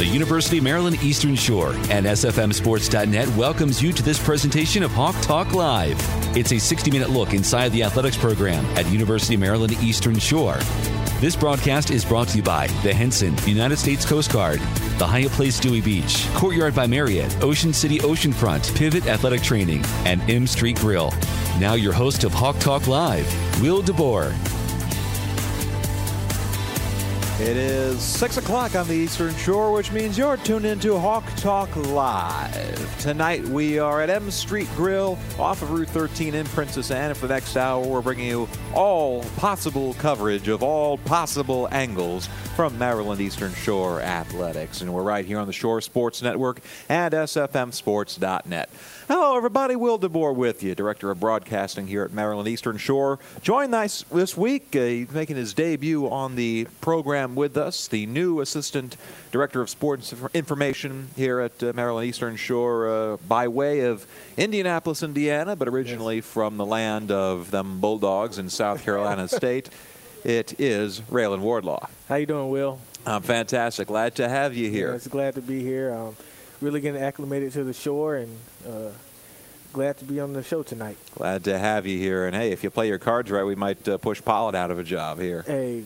The University of Maryland Eastern Shore and SFMSports.net welcomes you to this presentation of Hawk Talk Live. It's a 60-minute look inside the athletics program at University of Maryland Eastern Shore. This broadcast is brought to you by the Henson, United States Coast Guard, the Hyatt Place Dewey Beach, Courtyard by Marriott, Ocean City Oceanfront, Pivot Athletic Training, and M Street Grill. Now your host of Hawk Talk Live, Will DeBoer. It is 6 o'clock on the Eastern Shore, which means you're tuned into Hawk Talk Live. Tonight we are at M Street Grill off of Route 13 in Princess Anne. And for the next hour, we're bringing you all possible coverage of all possible angles from Maryland Eastern Shore athletics. And we're right here on the Shore Sports Network and SFMSports.net. Hello, everybody. Will DeBoer with you, Director of Broadcasting here at Maryland Eastern Shore. Joined this week, making his debut on the program with us, the new Assistant Director of Sports Information here at Maryland Eastern Shore by way of Indianapolis, Indiana, but originally from the land of them Bulldogs in South Carolina State. It is Raylan Wardlaw. How you doing, Will? I'm fantastic. Glad to have you here. It's glad to be here. Really getting acclimated to the shore and glad to be on the show tonight. Glad to have you here. And, hey, if you play your cards right, we might push Pollard out of a job here. Hey,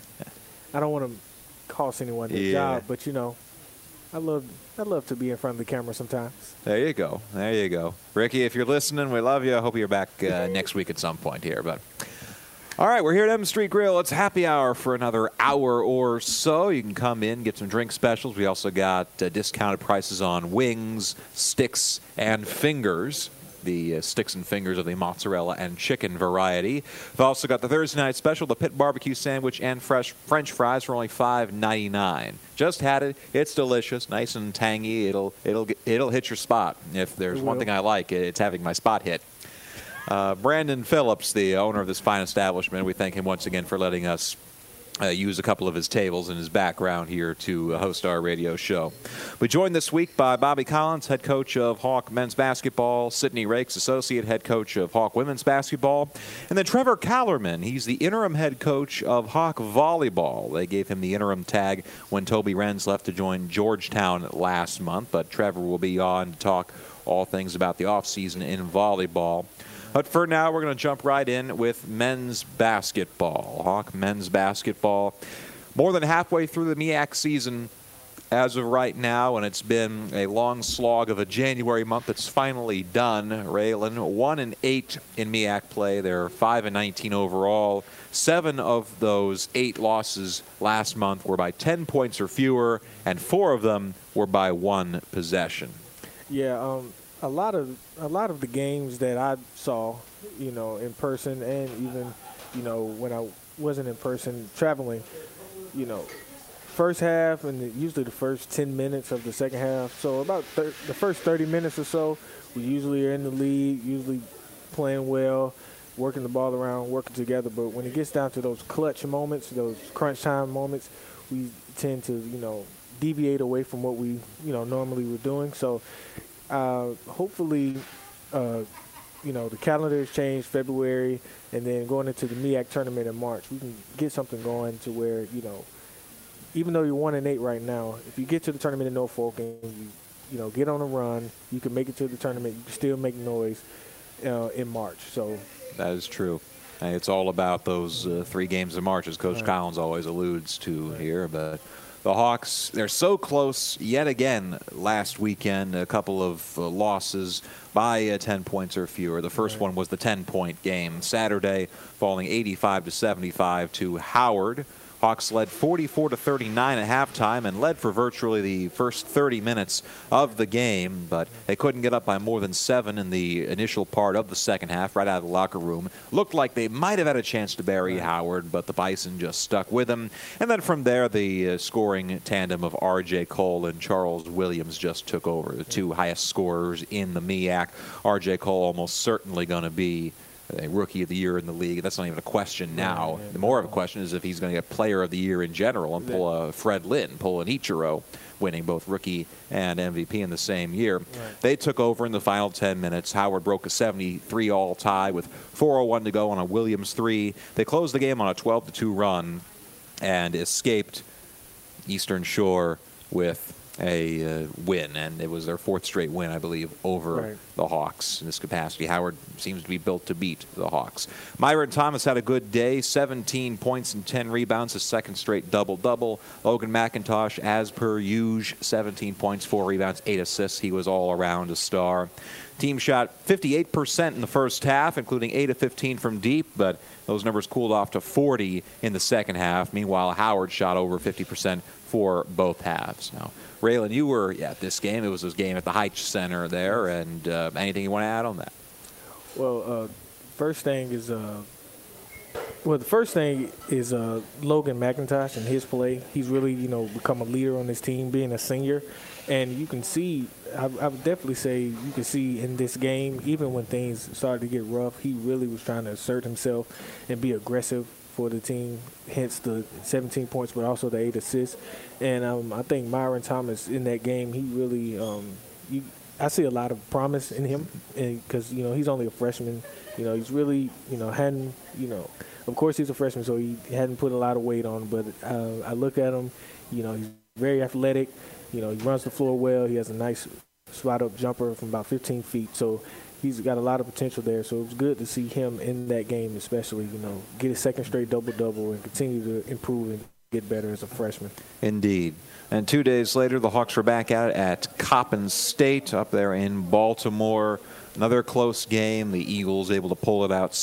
I don't want to cost anyone the job, but, you know, I love to be in front of the camera sometimes. There you go. There you go. Ricky, if you're listening, we love you. I hope you're back next week at some point here. But all right, we're here at M Street Grill. It's happy hour for another hour or so. You can come in, get some drink specials. We also got discounted prices on wings, sticks, and fingers. The sticks and fingers of the mozzarella and chicken variety. We've also got the Thursday night special, the pit barbecue sandwich and fresh French fries for only $5.99. Just had it. It's delicious, nice and tangy. It'll hit your spot. If there's one thing I like, it's having my spot hit. Brandon Phillips, the owner of this fine establishment, we thank him once again for letting us use a couple of his tables in his background here to host our radio show. We're joined this week by Bobby Collins, head coach of Hawk men's basketball, Sydney Rakes, associate head coach of Hawk women's basketball, and then Trevor Callerman. He's the interim head coach of Hawk volleyball. They gave him the interim tag when Toby Renz left to join Georgetown last month, but Trevor will be on to talk all things about the offseason in volleyball. But for now, we're going to jump right in with men's basketball. Hawk men's basketball, more than halfway through the MEAC season as of right now, and it's been a long slog of a January month that's finally done. Raylan, 1-8 in MEAC play. They're 5-19 overall. 7 of those 8 losses last month were by 10 points or fewer, and 4 of them were by 1 possession. Yeah, a lot of the games that I saw, you know, in person and even, you know, when I wasn't in person traveling, you know, first half and usually the first 10 minutes of the second half. So about the first 30 minutes or so, we usually are in the lead, usually playing well, working the ball around, working together. But when it gets down to those clutch moments, those crunch time moments, we tend to, you know, deviate away from what we, you know, normally were doing. So hopefully, you know, the calendar has changed February, and then going into the MEAC tournament in March, we can get something going to where, you know, even though you're 1-8 right now, if you get to the tournament in Norfolk and you know, get on a run, you can make it to the tournament. You can still make noise in March. So that is true. And it's all about those 3 games in March, as Coach Collins always alludes to here, but. The Hawks, they're so close yet again last weekend, a couple of losses by 10 points or fewer. The first one was the 10-point game Saturday, falling 85-75 to Howard. Hawks led 44-39 at halftime and led for virtually the first 30 minutes of the game, but they couldn't get up by more than 7 in the initial part of the second half, right out of the locker room. Looked like they might have had a chance to bury Howard, but the Bison just stuck with them. And then from there, the scoring tandem of R.J. Cole and Charles Williams just took over, the 2 highest scorers in the MEAC. R.J. Cole almost certainly going to be a Rookie of the Year in the league. That's not even a question now. The more of a question is if he's going to get Player of the Year in general and pull a Fred Lynn, pull an Ichiro, winning both Rookie and MVP in the same year. Right. They took over in the final 10 minutes. Howard broke a 73-all tie with 4:01 to go on a Williams 3. They closed the game on a 12-2 run and escaped Eastern Shore with a win, and it was their fourth straight win, I believe, over the Hawks in this capacity. Howard seems to be built to beat the Hawks. Myron Thomas had a good day, 17 points and 10 rebounds, his second straight double-double. Logan McIntosh, as per usual, 17 points, 4 rebounds, 8 assists. He was all around a star. Team shot 58% in the first half, including 8 of 15 from deep, but those numbers cooled off to 40 in the second half. Meanwhile, Howard shot over 50% for both halves. Now, Raylan, you were at this game. It was this game at the Heights Center there, and anything you want to add on that? Well, first thing is Logan McIntosh and his play. He's really, become a leader on this team, being a senior. And you can see, I would definitely say you can see in this game, even when things started to get rough, he really was trying to assert himself and be aggressive for the team, hence the 17 points, but also the 8 assists. And I think Myron Thomas in that game, he really I see a lot of promise in him, and because he's only a freshman. He's really hadn't of course he's a freshman, so he hadn't put a lot of weight on. But I look at him, he's very athletic. He runs the floor well. He has a nice spot-up jumper from about 15 feet. So he's got a lot of potential there. So it was good to see him in that game, especially, get his second straight double-double and continue to improve and get better as a freshman. Indeed. And 2 days later, the Hawks were back at Coppin State up there in Baltimore. Another close game. The Eagles able to pull it out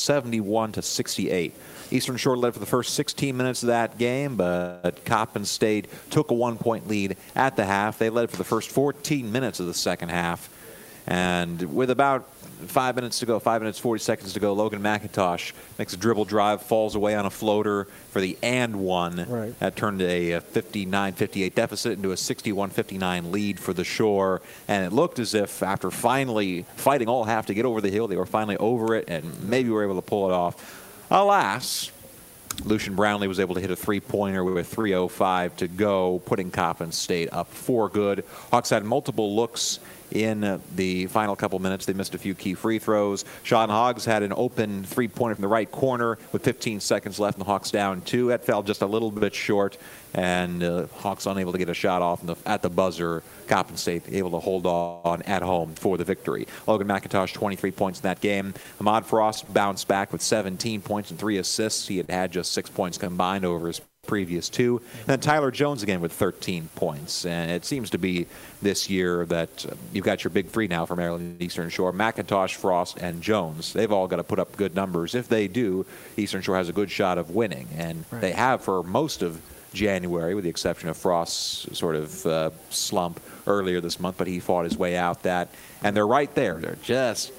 71-68. Eastern Shore led for the first 16 minutes of that game, but Coppin State took a 1-point lead at the half. They led for the first 14 minutes of the second half. And with about 5 minutes to go, 5 minutes, 40 seconds to go, Logan McIntosh makes a dribble drive, falls away on a floater for the and one. Right. That turned a 59-58 deficit into a 61-59 lead for the Shore. And it looked as if after finally fighting all half to get over the hill, they were finally over it and maybe were able to pull it off. Alas, Lucian Brownlee was able to hit a three-pointer with 3:05 to go, putting Coppin State up for good. Hawks had multiple looks in the final couple minutes. They missed a few key free throws. Sean Hoggs had an open three-pointer from the right corner with 15 seconds left, and the Hawks down 2. That fell just a little bit short, and Hawks unable to get a shot off at the buzzer. Coppin State able to hold on at home for the victory. Logan McIntosh, 23 points in that game. Ahmad Frost bounced back with 17 points and 3 assists. He had just 6 points combined over his previous 2. And then Tyler Jones again with 13 points. And it seems to be this year that you've got your big 3 now for Maryland Eastern Shore: McIntosh, Frost, and Jones. They've all got to put up good numbers. If they do, Eastern Shore has a good shot of winning. And they have for most of January, with the exception of Frost's sort of slump earlier this month, but he fought his way out that. And they're right there. They're just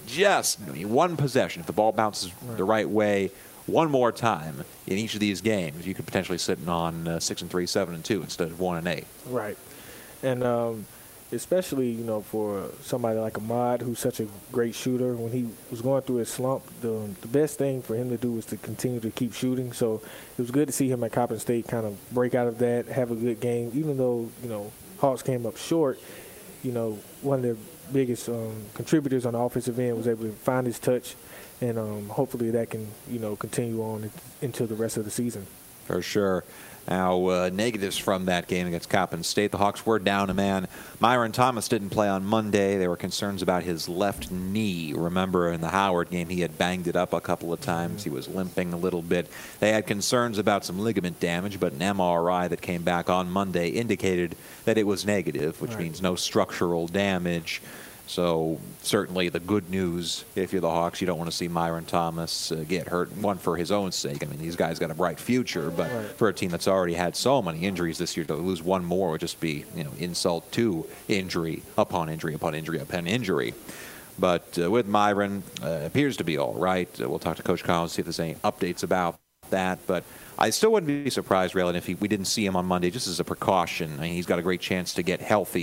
one possession. If the ball bounces the right way one more time in each of these games, you could potentially sit on 6-3, 7-2 instead of 1-8. Right. And especially, for somebody like Ahmad, who's such a great shooter, when he was going through his slump, the best thing for him to do was to continue to keep shooting. So it was good to see him at Coppin State kind of break out of that, have a good game. Even though, Hawks came up short, one of the biggest contributors on the offensive end was able to find his touch, and hopefully that can, continue on into the rest of the season. For sure. Now, negatives from that game against Coppin State. The Hawks were down a man. Myron Thomas didn't play on Monday. There were concerns about his left knee. Remember, in the Howard game, he had banged it up a couple of times. He was limping a little bit. They had concerns about some ligament damage, but an MRI that came back on Monday indicated that it was negative, which means no structural damage. So certainly the good news, if you're the Hawks, you don't want to see Myron Thomas get hurt. One, for his own sake. I mean, these guys got a bright future, but for a team that's already had so many injuries this year, to lose one more would just be, insult to injury upon injury upon injury upon injury. But with Myron, appears to be all right. We'll talk to Coach Collins, see if there's any updates about that. But I still wouldn't be surprised, Raylan, if we didn't see him on Monday, just as a precaution. I mean, he's got a great chance to get healthy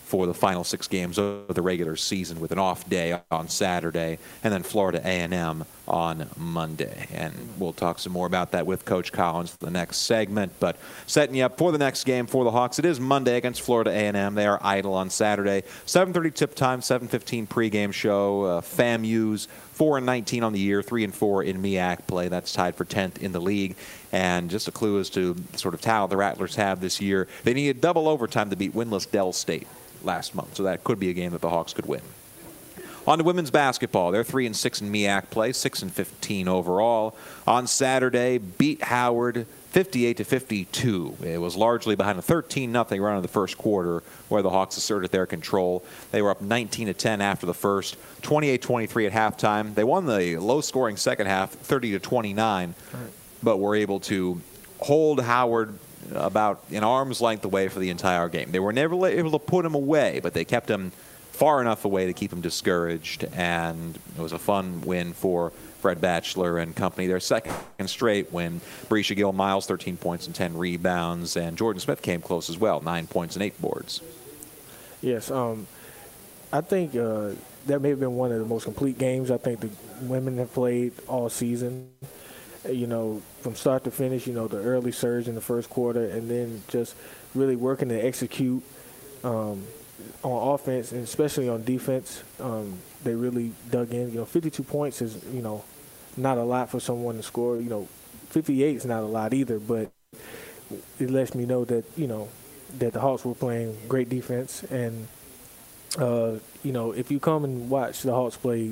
for the final 6 games of the regular season, with an off day on Saturday, and then Florida A&M on Monday. And we'll talk some more about that with Coach Collins for the next segment. But setting you up for the next game for the Hawks, it is Monday against Florida A&M. They are idle on Saturday. 7:30 tip time, 7:15 pregame show. FAMU's 4-19 on the year, 3-4 in MEAC play. That's tied for 10th in the league. And just a clue as to sort of talent the Rattlers have this year, they needed double overtime to beat winless Dell State last month, so that could be a game that the Hawks could win. On to women's basketball. They're 3-6 in MEAC play, 6-15 overall. On Saturday, beat Howard 58-52. It was largely behind a 13-0 run in the first quarter, where the Hawks asserted their control. They were up 19-10 after the first, 28-23 at halftime. They won the low-scoring second half, 30-29, but were able to hold Howard about an arm's length away for the entire game. They were never able to put him away, but they kept him far enough away to keep him discouraged, and it was a fun win for Fred Batchelor and company. Their second straight win. Barisha Gill-Miles, 13 points and 10 rebounds, and Jordan Smith came close as well, 9 points and 8 boards. Yes, I think that may have been one of the most complete games I think the women have played all season. From start to finish, the early surge in the first quarter, and then just really working to execute on offense, and especially on defense. They really dug in. 52 points is, not a lot for someone to score. 58 is not a lot either, but it lets me know that, that the Hawks were playing great defense. And, if you come and watch the Hawks play,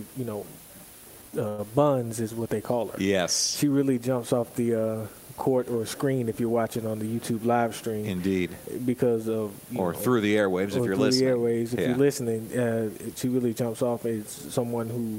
Buns is what they call her. Yes. She really jumps off the court or screen if you're watching on the YouTube live stream. Indeed. Because of through the airwaves if you're listening. Through the airwaves if you're listening. She really jumps off as someone who,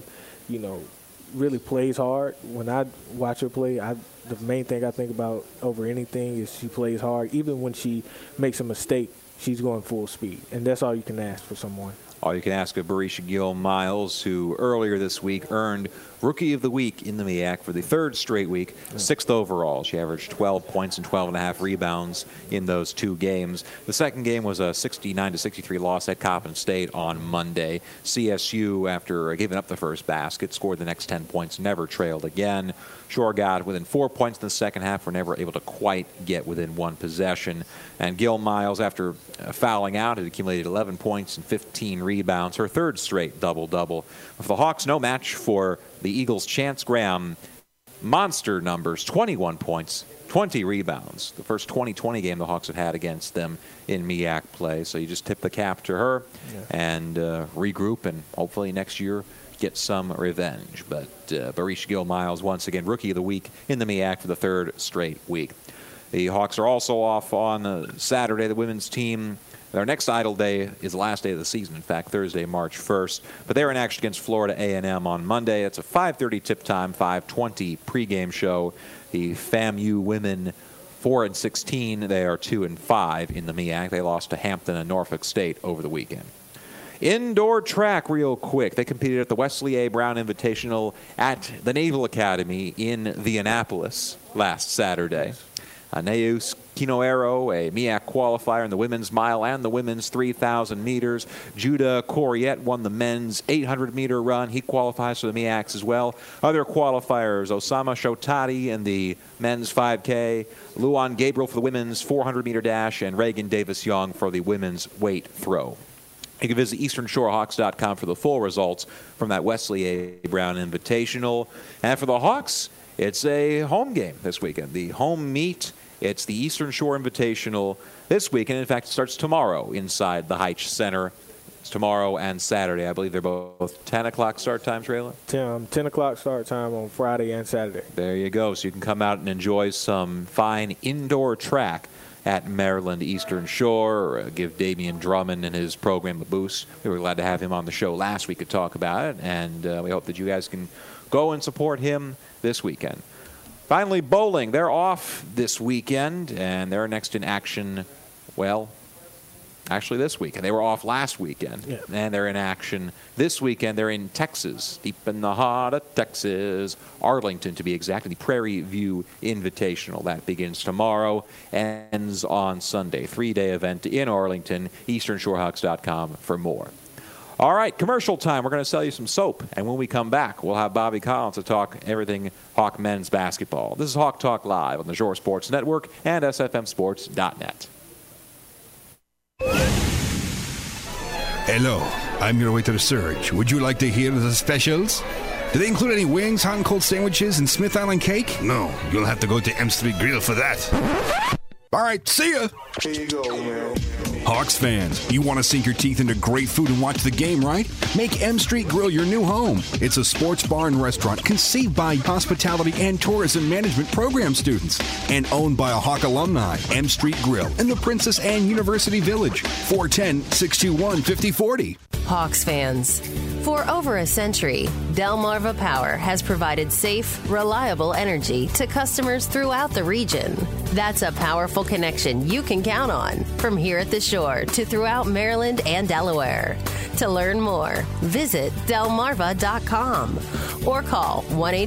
really plays hard. When I watch her play, the main thing I think about over anything is she plays hard. Even when she makes a mistake, she's going full speed, and that's all you can ask for someone. All you can ask of Barisha Gill-Miles, who earlier this week earned Rookie of the Week in the MEAC for the third straight week, 6th overall. She averaged 12 points and 12.5 rebounds in those 2 games. The second game was a 69-63 loss at Coppin State on Monday. CSU, after giving up the first basket, scored the next 10 points, never trailed again. Shore got within 4 points in the second half, were never able to quite get within 1 possession. And Gill-Miles, after fouling out, had accumulated 11 points and 15 rebounds, her third straight double-double. For the Hawks, no match for the Eagles' Chance Graham. Monster numbers, 21 points, 20 rebounds. The first 20-20 game the Hawks have had against them in MEAC play. So you just tip the cap to her and regroup, and hopefully next year get some revenge. But Barisha Gill-Miles, once again, Rookie of the Week in the MEAC for the third straight week. The Hawks are also off on Saturday. The women's team, their next idle day is the last day of the season, in fact, Thursday, March 1st. But they're in action against Florida A&M on Monday. It's a 5:30 tip time, 5:20 pregame show. The FAMU women 4-16. They are 2-5 in the MEAC. They lost to Hampton and Norfolk State over the weekend. Indoor track real quick. They competed at the Wesley A. Brown Invitational at the Naval Academy in Indianapolis last Saturday. Neus Kinoero, a MEAC qualifier in the women's mile and the women's 3,000 meters. Judah Coriette won the men's 800-meter run. He qualifies for the MEACs as well. Other qualifiers, Osama Shotati in the men's 5K, Luan Gabriel for the women's 400-meter dash, and Reagan Davis-Young for the women's weight throw. You can visit EasternShoreHawks.com for the full results from that Wesley A. Brown Invitational. And for the Hawks, it's a home game this weekend. The home meet, it's the Eastern Shore Invitational this weekend. In fact, it starts tomorrow inside the Heitch Center. It's tomorrow and Saturday. I believe they're both 10 o'clock start times, Rayla? 10 o'clock start time on Friday and Saturday. There you go. So you can come out and enjoy some fine indoor track at Maryland Eastern Shore. Give Damian Drummond and his program a boost. We were glad to have him on the show last week to talk about it, and we hope that you guys can go and support him this weekend. Finally, bowling. They're off this weekend, and they're next in action, well, Actually, this weekend. They were off last weekend, and they're in action this weekend. They're in Texas, deep in the heart of Texas, Arlington to be exact, in the Prairie View Invitational. That begins tomorrow, ends on Sunday. 3-day event in Arlington. EasternShoreHawks.com for more. All right, commercial time. We're going to sell you some soap, and when we come back, we'll have Bobby Collins to talk everything Hawk men's basketball. This is Hawk Talk Live on the Shore Sports Network and SFMSports.net. Hello, I'm your waiter, Serge. Would you like to hear the specials? Do they include any wings, hot and cold sandwiches, and Smith Island cake? No, you'll have to go to M Street Grill for that. All right, see ya. Here you go, man. Hawks fans, you want to sink your teeth into great food and watch the game, right? Make M Street Grill your new home. It's a sports bar and restaurant conceived by hospitality and tourism management program students and owned by a Hawk alumni. M Street Grill in the Princess Anne University Village, 410-621-5040. Hawks fans, for over a century, Delmarva Power has provided safe, reliable energy to customers throughout the region. That's a powerful connection you can count on from here at the shore to throughout Maryland and Delaware. To learn more, visit delmarva.com or call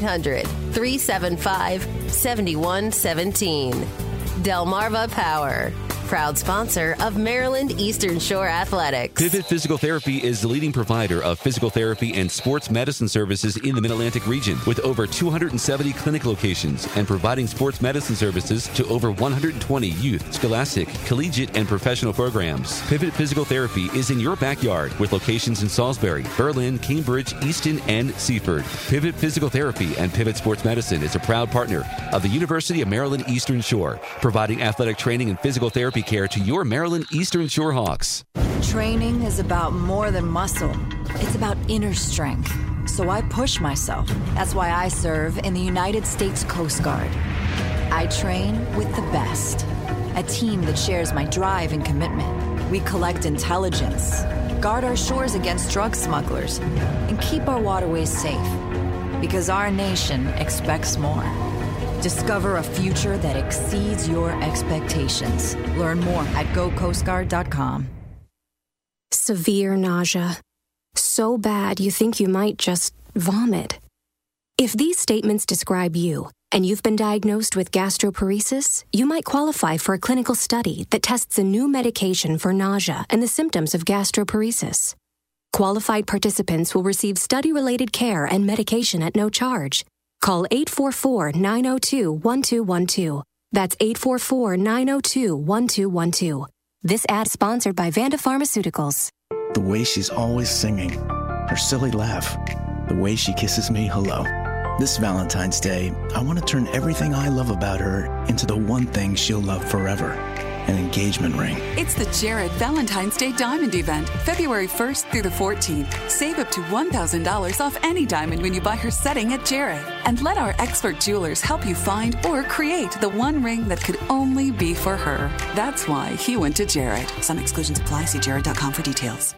1-800-375-7117. Delmarva Power, proud sponsor of Maryland Eastern Shore Athletics. Pivot Physical Therapy is the leading provider of physical therapy and sports medicine services in the Mid-Atlantic region, with over 270 clinic locations and providing sports medicine services to over 120 youth, scholastic, collegiate, and professional programs. Pivot Physical Therapy is in your backyard with locations in Salisbury, Berlin, Cambridge, Easton, and Seaford. Pivot Physical Therapy and Pivot Sports Medicine is a proud partner of the University of Maryland Eastern Shore, providing athletic training and physical therapy care to your Maryland Eastern Shore Hawks. Training is about more than muscle. It's about inner strength. So I push myself. That's why I serve in the United States Coast Guard. I train with the best. A team that shares my drive and commitment. We collect intelligence, guard our shores against drug smugglers, and keep our waterways safe. Because our nation expects more. Discover a future that exceeds your expectations. Learn more at gocoastguard.com. Severe nausea. So bad you think you might just vomit. If these statements describe you, and you've been diagnosed with gastroparesis, you might qualify for a clinical study that tests a new medication for nausea and the symptoms of gastroparesis. Qualified participants will receive study-related care and medication at no charge. Call 844-902-1212. That's 844-902-1212. This ad sponsored by Vanda Pharmaceuticals. The way she's always singing, her silly laugh, the way she kisses me hello. This Valentine's Day, I want to turn everything I love about her into the one thing she'll love forever. An engagement ring. It's the Jared Valentine's Day Diamond Event, February 1st through the 14th. Save up to $1,000 off any diamond when you buy her setting at Jared. And let our expert jewelers help you find or create the one ring that could only be for her. That's why he went to Jared. Some exclusions apply. See jared.com for details.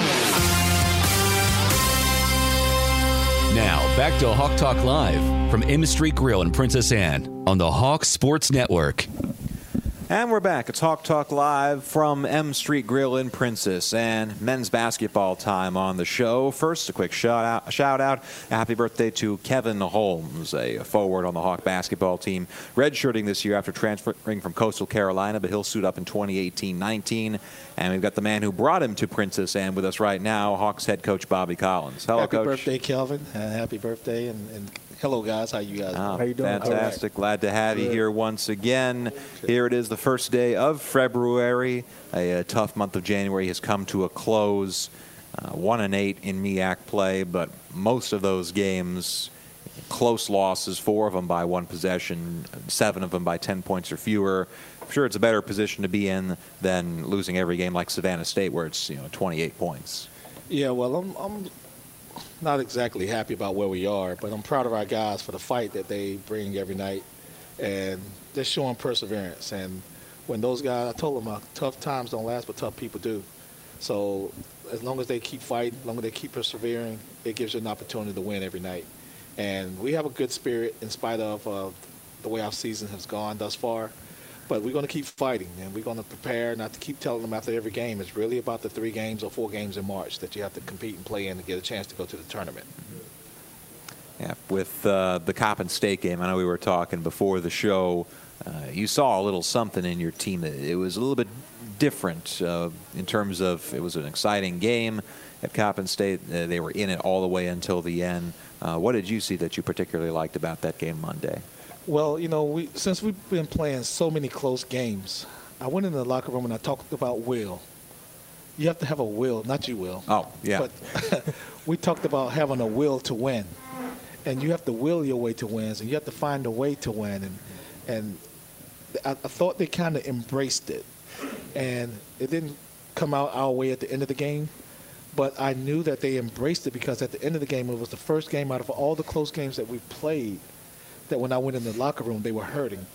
Now, back to Hawk Talk Live from M Street Grill in Princess Anne on the Hawk Sports Network. And we're back. It's Hawk Talk Live from M Street Grill in Princess and men's basketball time on the show. First, a quick shout out. Happy birthday to Kevin Holmes, a forward on the Hawk basketball team, redshirting this year after transferring from Coastal Carolina, but he'll suit up in 2018-19. And we've got the man who brought him to Princess Anne with us right now, Hawks head coach Bobby Collins. Hello, Coach. Happy birthday, Kelvin. Happy birthday. And hello, guys. How you guys? How you doing? Fantastic. Right. Glad to have you here once again. Here it is, the first day of February. A tough month of January has come to a close. 1-8 in MEAC play, but most of those games, close losses, 4 of them by 1 possession, 7 of them by 10 points or fewer. I'm sure it's a better position to be in than losing every game like Savannah State, where it's 28 points. Yeah, well, I'm not exactly happy about where we are, but I'm proud of our guys for the fight that they bring every night, and they're showing perseverance. And when those guys, I told them, tough times don't last, but tough people do. So as long as they keep fighting, as long as they keep persevering, it gives you an opportunity to win every night. And we have a good spirit in spite of the way our season has gone thus far. But we're going to keep fighting, and we're going to prepare not to keep telling them after every game. It's really about the 3 games or 4 games in March that you have to compete and play in to get a chance to go to the tournament. Yeah, with the Coppin State game, I know we were talking before the show. You saw a little something in your team. It was a little bit different in terms of it was an exciting game at Coppin State. They were in it all the way until the end. What did you see that you particularly liked about that game Monday? Well, since we've been playing so many close games, I went into the locker room and I talked about will. You have to have a will, not you will. Oh, yeah. But we talked about having a will to win. And you have to will your way to wins, and you have to find a way to win. And I thought they kind of embraced it. And it didn't come out our way at the end of the game, but I knew that they embraced it because at the end of the game, it was the first game out of all the close games that we played that when I went in the locker room, they were hurting.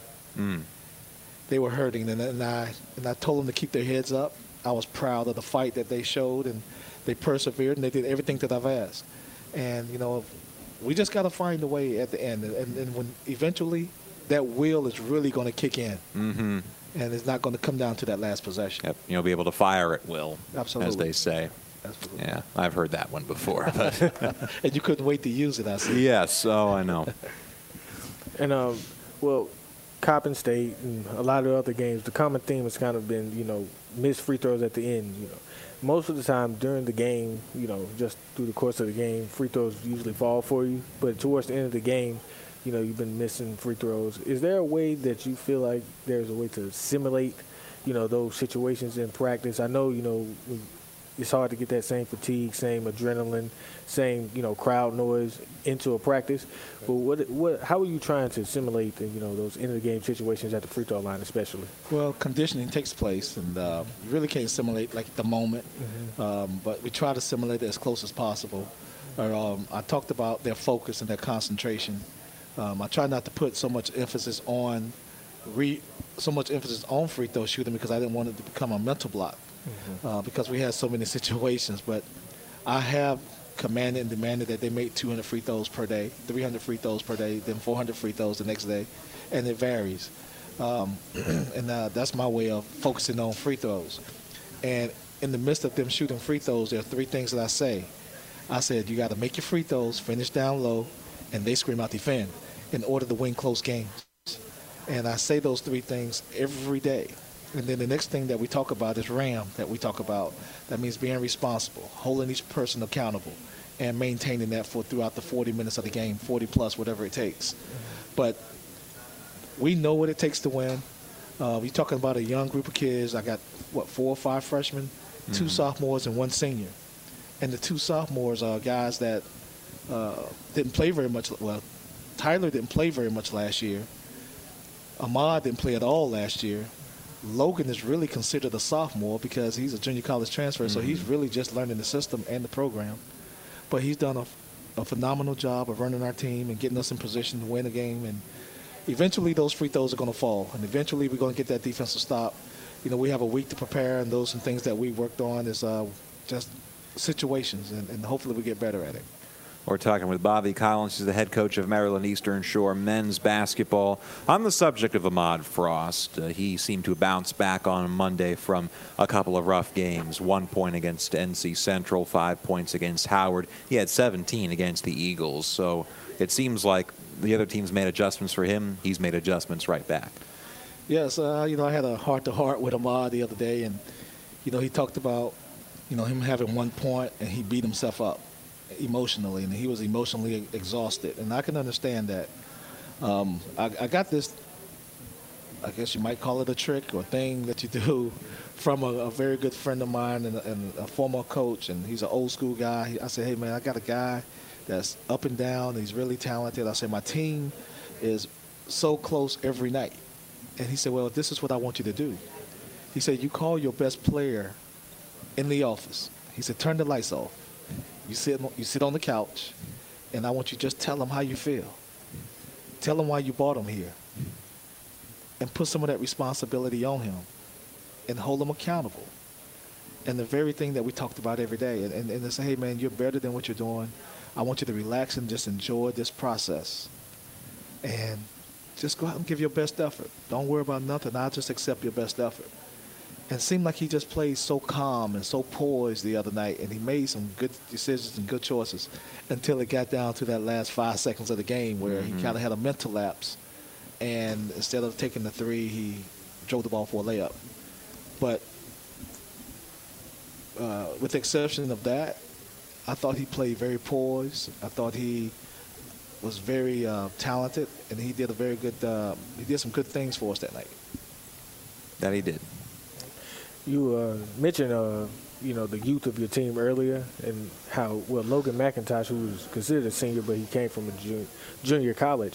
They were hurting, and I told them to keep their heads up. I was proud of the fight that they showed, and they persevered, and they did everything that I've asked. And, we just got to find a way at the end. And when eventually that will is really going to kick in. Mm-hmm. And it's not going to come down to that last possession. Yep. You'll be able to fire at will, Absolutely. as they say. Absolutely. Yeah, I've heard that one before. But and you couldn't wait to use it, I see. Yes, I know. And, Coppin State and a lot of other games, the common theme has kind of been, missed free throws at the end, Most of the time during the game, just through the course of the game, free throws usually fall for you. But towards the end of the game, you've been missing free throws. Is there a way that you feel like there's a way to simulate, those situations in practice? I know, it's hard to get that same fatigue, same adrenaline, same, crowd noise into a practice. But how are you trying to simulate, those end-of-the-game situations at the free throw line especially? Well, conditioning takes place, and you really can't simulate, like, the moment. Mm-hmm. But we try to simulate it as close as possible. I talked about their focus and their concentration. I try not to put so much emphasis on free throw shooting because I didn't want it to become a mental block. Mm-hmm. Because we had so many situations. But I have commanded and demanded that they make 200 free throws per day, 300 free throws per day, then 400 free throws the next day, and it varies. And that's my way of focusing on free throws. And in the midst of them shooting free throws, there are 3 things that I say. I said, you got to make your free throws, finish down low, and they scream out defend in order to win close games. And I say those 3 things every day. And then the next thing that we talk about is RAM that we talk about. That means being responsible, holding each person accountable, and maintaining that throughout the 40 minutes of the game, 40 plus, whatever it takes. But we know what it takes to win. We're talking about a young group of kids. I got, 4 or 5 freshmen, 2 sophomores, and 1 senior. And the 2 sophomores are guys that didn't play very much. Well, Tyler didn't play very much last year. Ahmad didn't play at all last year. Logan is really considered a sophomore because he's a junior college transfer, so he's really just learning the system and the program. But he's done a phenomenal job of running our team and getting us in position to win a game. And eventually those free throws are going to fall, and eventually we're going to get that defensive stop. We have a week to prepare, and those are things that we worked on is just situations, and hopefully we get better at it. We're talking with Bobby Collins. He's the head coach of Maryland Eastern Shore men's basketball. On the subject of Ahmad Frost, he seemed to bounce back on Monday from a couple of rough games. 1 point against NC Central, 5 points against Howard. He had 17 against the Eagles. So it seems like the other teams made adjustments for him. He's made adjustments right back. Yes, I had a heart-to-heart with Ahmad the other day, and, he talked about, him having 1 point, and he beat himself up emotionally, and he was emotionally exhausted, and I can understand that. I got this, I guess you might call it a trick or thing that you do from a very good friend of mine and a former coach, and he's an old school guy. I said, hey man, I got a guy that's up and down, he's really talented. I said, my team is so close every night. And he said, well, this is what I want you to do. He said, you call your best player in the office. He said, turn the lights off. You sit on the couch, and I want you to just tell him how you feel. Tell him why you brought him here. And put some of that responsibility on him and hold him accountable. And the very thing that we talked about every day. And they say, hey, man, you're better than what you're doing. I want you to relax and just enjoy this process. And just go out and give your best effort. Don't worry about nothing. I'll just accept your best effort. And it seemed like he just played so calm and so poised the other night, and he made some good decisions and good choices until it got down to that last 5 seconds of the game where he kind of had a mental lapse. And instead of taking the three, he drove the ball for a layup. But with the exception of that, I thought he played very poised. I thought he was very talented, and he did a very good. He did some good things for us that night. That he did. You mentioned, the youth of your team earlier, and how Logan McIntosh, who was considered a senior, but he came from a junior college.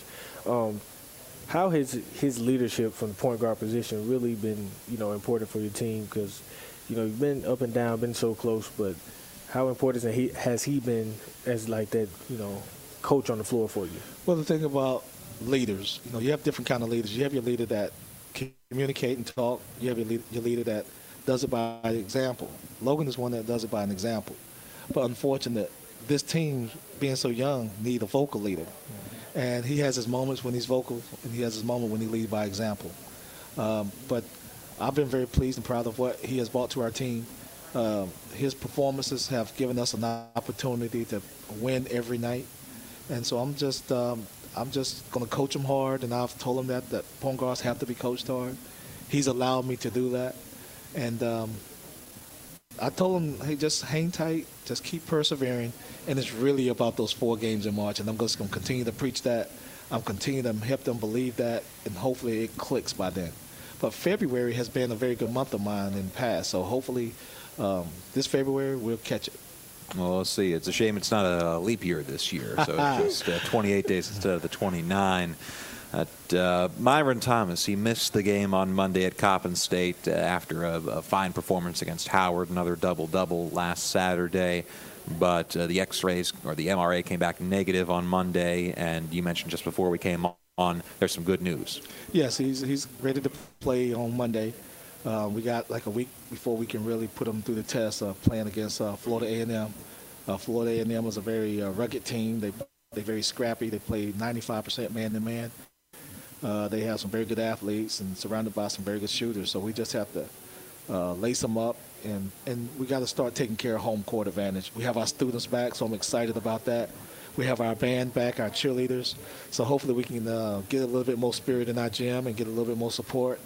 How has his leadership from the point guard position really been, important for your team? Because, you've been up and down, been so close, but how important has he been as like that, coach on the floor for you? Well, the thing about leaders, you have different kind of leaders. You have your leader that can communicate and talk. You have your leader that does it by example. Logan is one that does it by an example. But unfortunately, this team, being so young, need a vocal leader. And he has his moments when he's vocal, and he has his moment when he leads by example. But I've been very pleased and proud of what he has brought to our team. His performances have given us an opportunity to win every night. And so I'm just going to coach him hard, and I've told him that point guards have to be coached hard. He's allowed me to do that. And I told him, hey, just hang tight, just keep persevering, and it's really about those 4 games in March, and I'm just going to continue to preach that. I'm continuing to help them believe that, and hopefully it clicks by then. But February has been a very good month of mine in the past, so hopefully this February we'll catch it. Well, let's see. It's a shame it's not a leap year this year, so it's just 28 days instead of the 29. Myron Thomas, he missed the game on Monday at Coppin State after a fine performance against Howard, another double-double last Saturday. But the X-rays or the MRA came back negative on Monday, and you mentioned just before we came on, there's some good news. Yes, he's ready to play on Monday. We got like a week before we can really put him through the test playing against Florida A&M. Florida A&M is a very rugged team. They're very scrappy. They play 95% man-to-man. They have some very good athletes and surrounded by some very good shooters. So we just have to lace them up, and we got to start taking care of home court advantage. We have our students back, so I'm excited about that. We have our band back, our cheerleaders. So hopefully we can get a little bit more spirit in our gym and get a little bit more support.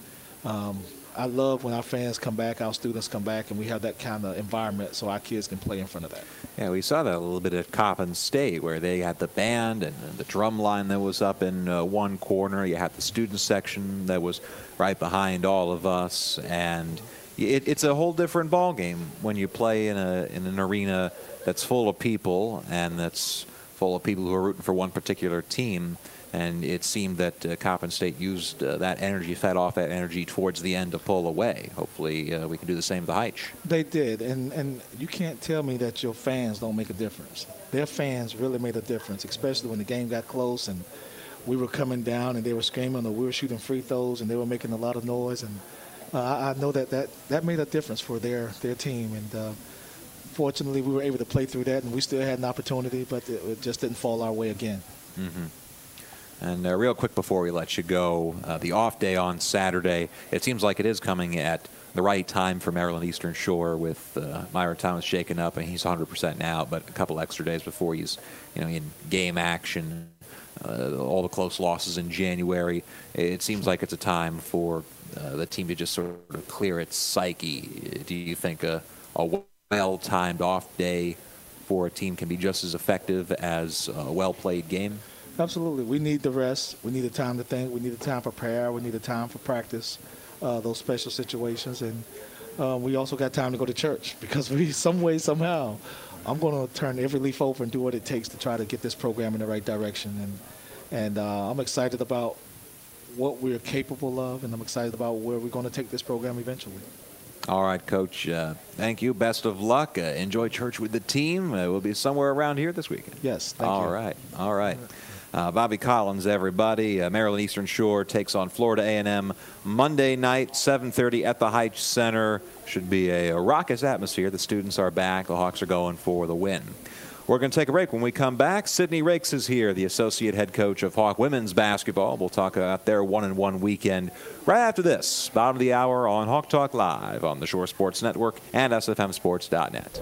I love when our fans come back, our students come back, and we have that kind of environment so our kids can play in front of that. Yeah, we saw that a little bit at Coppin State where they had the band and the drum line that was up in one corner. You had the student section that was right behind all of us. And it's a whole different ball game when you play in an arena that's full of people and that's full of people who are rooting for one particular team. And it seemed that Coppin State used that energy, fed off that energy towards the end to pull away. Hopefully we can do the same with the Heitch. They did, and you can't tell me that your fans don't make a difference. Their fans really made a difference, especially when the game got close and we were coming down and they were screaming or we were shooting free throws and they were making a lot of noise. And I know that made a difference for their team. And fortunately, we were able to play through that, and we still had an opportunity, but it just didn't fall our way again. Mm-hmm. And real quick before we let you go, the off day on Saturday, it seems like it is coming at the right time for Maryland Eastern Shore with Myron Thomas shaken up, and he's 100% now, but a couple extra days before he's in game action, all the close losses in January. It seems like it's a time for the team to just sort of clear its psyche. Do you think a well-timed off day for a team can be just as effective as a well-played game? Absolutely. We need the rest. We need the time to think. We need the time for prayer. We need the time for practice, those special situations. And we also got time to go to church because some way, somehow, I'm going to turn every leaf over and do what it takes to try to get this program in the right direction. And I'm excited about what we're capable of, and I'm excited about where we're going to take this program eventually. All right, Coach. Thank you. Best of luck. Enjoy church with the team. We'll be somewhere around here this weekend. Yes, thank you. All right. Bobby Collins, everybody. Maryland Eastern Shore takes on Florida A&M Monday night, 7:30 at the Heitch Center. Should be a raucous atmosphere. The students are back. The Hawks are going for the win. We're going to take a break. When we come back, Sydney Rakes is here, the associate head coach of Hawk women's basketball. We'll talk about their 1-and-1 weekend right after this. Bottom of the hour on Hawk Talk Live on the Shore Sports Network and SFMSports.net.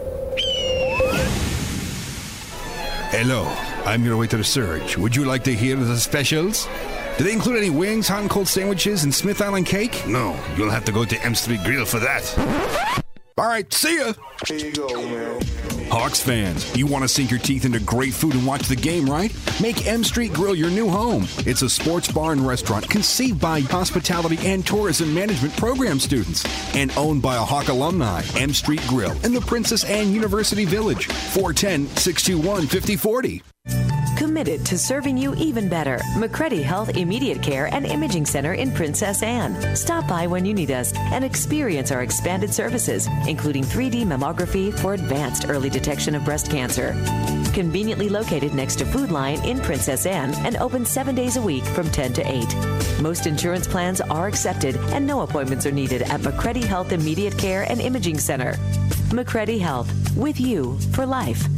Hello, I'm your waiter Serge. Would you like to hear the specials? Do they include any wings, hot and cold sandwiches, and Smith Island cake? No, you'll have to go to M Street Grill for that. All right, see ya. Here you go, man. Hawks fans, you want to sink your teeth into great food and watch the game, right? Make M Street Grill your new home. It's a sports bar and restaurant conceived by hospitality and tourism management program students and owned by a Hawk alumni. M Street Grill in the Princess Anne University Village, 410-621-5040. Committed to serving you even better. McCready Health Immediate Care and Imaging Center in Princess Anne. Stop by when you need us and experience our expanded services, including 3D mammography for advanced early detection of breast cancer. Conveniently located next to Food Line in Princess Anne and open 7 days a week from 10 to 8. Most insurance plans are accepted and no appointments are needed at McCready Health Immediate Care and Imaging Center. McCready Health, with you for life.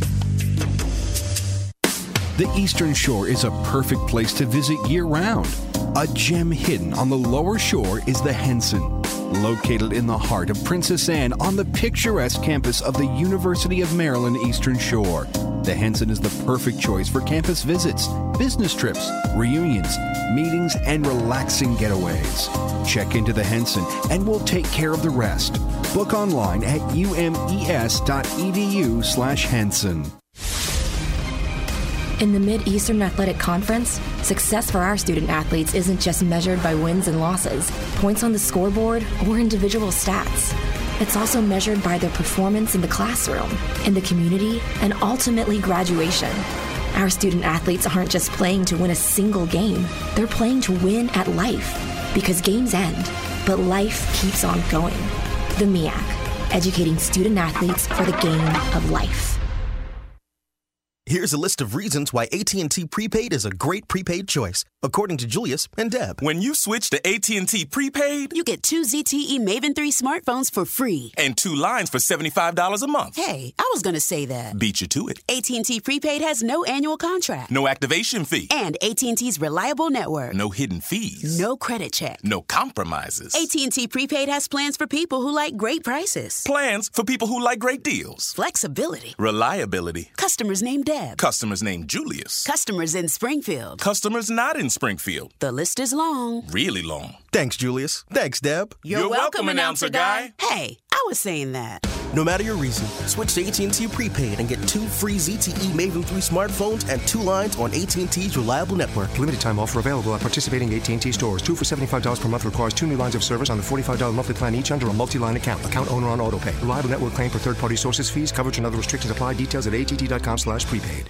The Eastern Shore is a perfect place to visit year-round. A gem hidden on the lower shore is the Henson, located in the heart of Princess Anne on the picturesque campus of the University of Maryland Eastern Shore. The Henson is the perfect choice for campus visits, business trips, reunions, meetings, and relaxing getaways. Check into the Henson and we'll take care of the rest. Book online at umes.edu/Henson. In the Mid-Eastern Athletic Conference, success for our student athletes isn't just measured by wins and losses, points on the scoreboard, or individual stats. It's also measured by their performance in the classroom, in the community, and ultimately graduation. Our student athletes aren't just playing to win a single game, they're playing to win at life. Because games end, but life keeps on going. The MEAC, educating student athletes for the game of life. Here's a list of reasons why AT&T Prepaid is a great prepaid choice, according to Julius and Deb. When you switch to AT&T Prepaid, you get 2 ZTE Maven 3 smartphones for free. And 2 lines for $75 a month. Hey, I was going to say that. Beat you to it. AT&T Prepaid has no annual contract. No activation fee. And AT&T's reliable network. No hidden fees. No credit check. No compromises. AT&T Prepaid has plans for people who like great prices. Plans for people who like great deals. Flexibility. Reliability. Customers named Deb. Customers named Julius. Customers in Springfield. Customers not in Springfield. The list is long. Really long. Thanks, Julius. Thanks, Deb. You're welcome, announcer guy. Hey, I was saying that. No matter your reason, switch to AT&T Prepaid and get 2 free ZTE Maven 3 smartphones and 2 lines on AT&T's reliable network. Limited time offer available at participating AT&T stores. 2 for $75 per month requires 2 new lines of service on the $45 monthly plan each under a multi-line account. Account owner on autopay. Reliable network claim for third-party sources, fees, coverage, and other restrictions apply. Details at att.com/prepaid.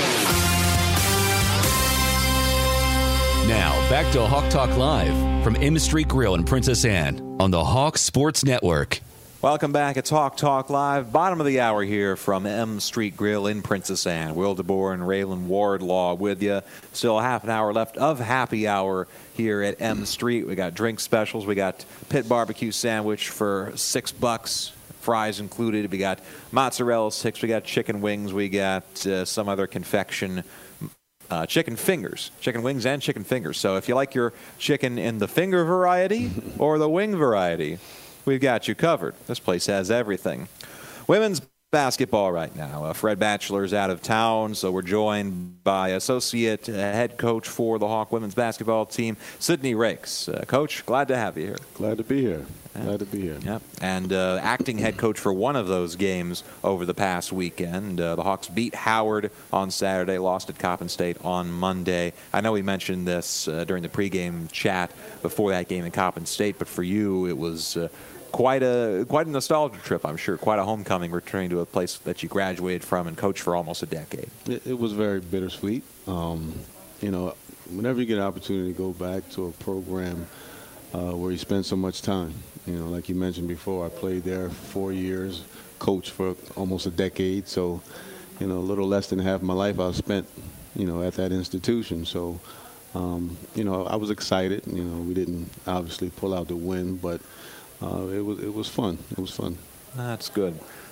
Now, back to Hawk Talk Live from M Street Grill in Princess Anne on the Hawk Sports Network. Welcome back. It's Hawk Talk Live. Bottom of the hour here from M Street Grill in Princess Anne. Will DeBoer and Raylan Wardlaw with you. Still a half an hour left of happy hour here at M Street. We got drink specials. We got pit barbecue sandwich for $6. Fries included. We got mozzarella sticks. We got chicken wings. We got some other confection. Chicken fingers, chicken wings and chicken fingers. So if you like your chicken in the finger variety or the wing variety, we've got you covered. This place has everything. Women's basketball right now. Fred Batchelor's out of town, so we're joined by associate head coach for the Hawk women's basketball team, Sydney Rakes. Coach, glad to have you here. Glad to be here. Glad to be here. Yep. And acting head coach for one of those games over the past weekend. The Hawks beat Howard on Saturday, lost at Coppin State on Monday. I know we mentioned this during the pregame chat before that game in Coppin State, but for you it was quite a nostalgia trip, I'm sure. Quite a homecoming, returning to a place that you graduated from and coached for almost a decade. It was very bittersweet. Whenever you get an opportunity to go back to a program where you spend so much time, like you mentioned before, I played there 4 years, coached for almost a decade. So, a little less than half my life I spent, at that institution. So, I was excited. We didn't obviously pull out the win, but it was fun. It was fun. That's good.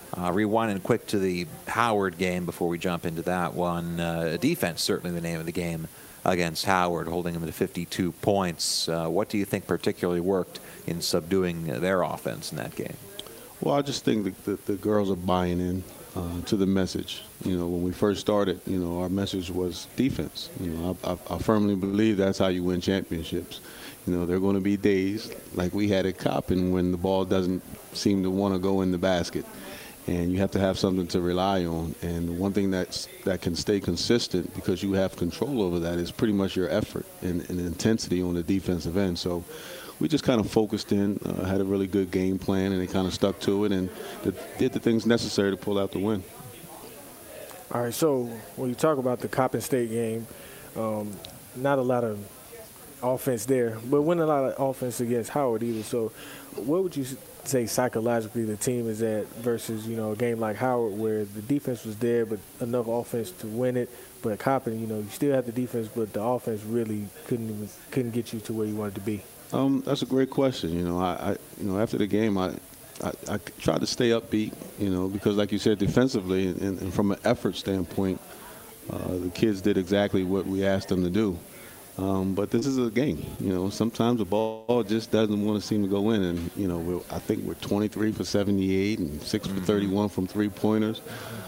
Rewinding quick to the Howard game before we jump into that one. Defense, certainly the name of the game against Howard, holding them to 52 points. What do you think particularly worked in subduing their offense in that game? Well, I just think that the girls are buying in to the message. When we first started, our message was defense. I firmly believe that's how you win championships. There are going to be days like we had at Coppin when the ball doesn't seem to want to go in the basket. And you have to have something to rely on. And one thing that can stay consistent, because you have control over that, is pretty much your effort and intensity on the defensive end. So we just kind of focused in, had a really good game plan, and they kind of stuck to it and did the things necessary to pull out the win. All right, so when you talk about the Coppin State game, not a lot of offense there, but wasn't a lot of offense against Howard either. So what would you say psychologically the team is at versus, a game like Howard where the defense was there but enough offense to win it, but Coppin, you still have the defense, but the offense really couldn't get you to where you wanted to be? That's a great question. I after the game, I tried to stay upbeat, because like you said, defensively and from an effort standpoint, the kids did exactly what we asked them to do. But this is a game. Sometimes the ball just doesn't want to seem to go in. And, I think we're 23 for 78 and 6 for 31 from three-pointers.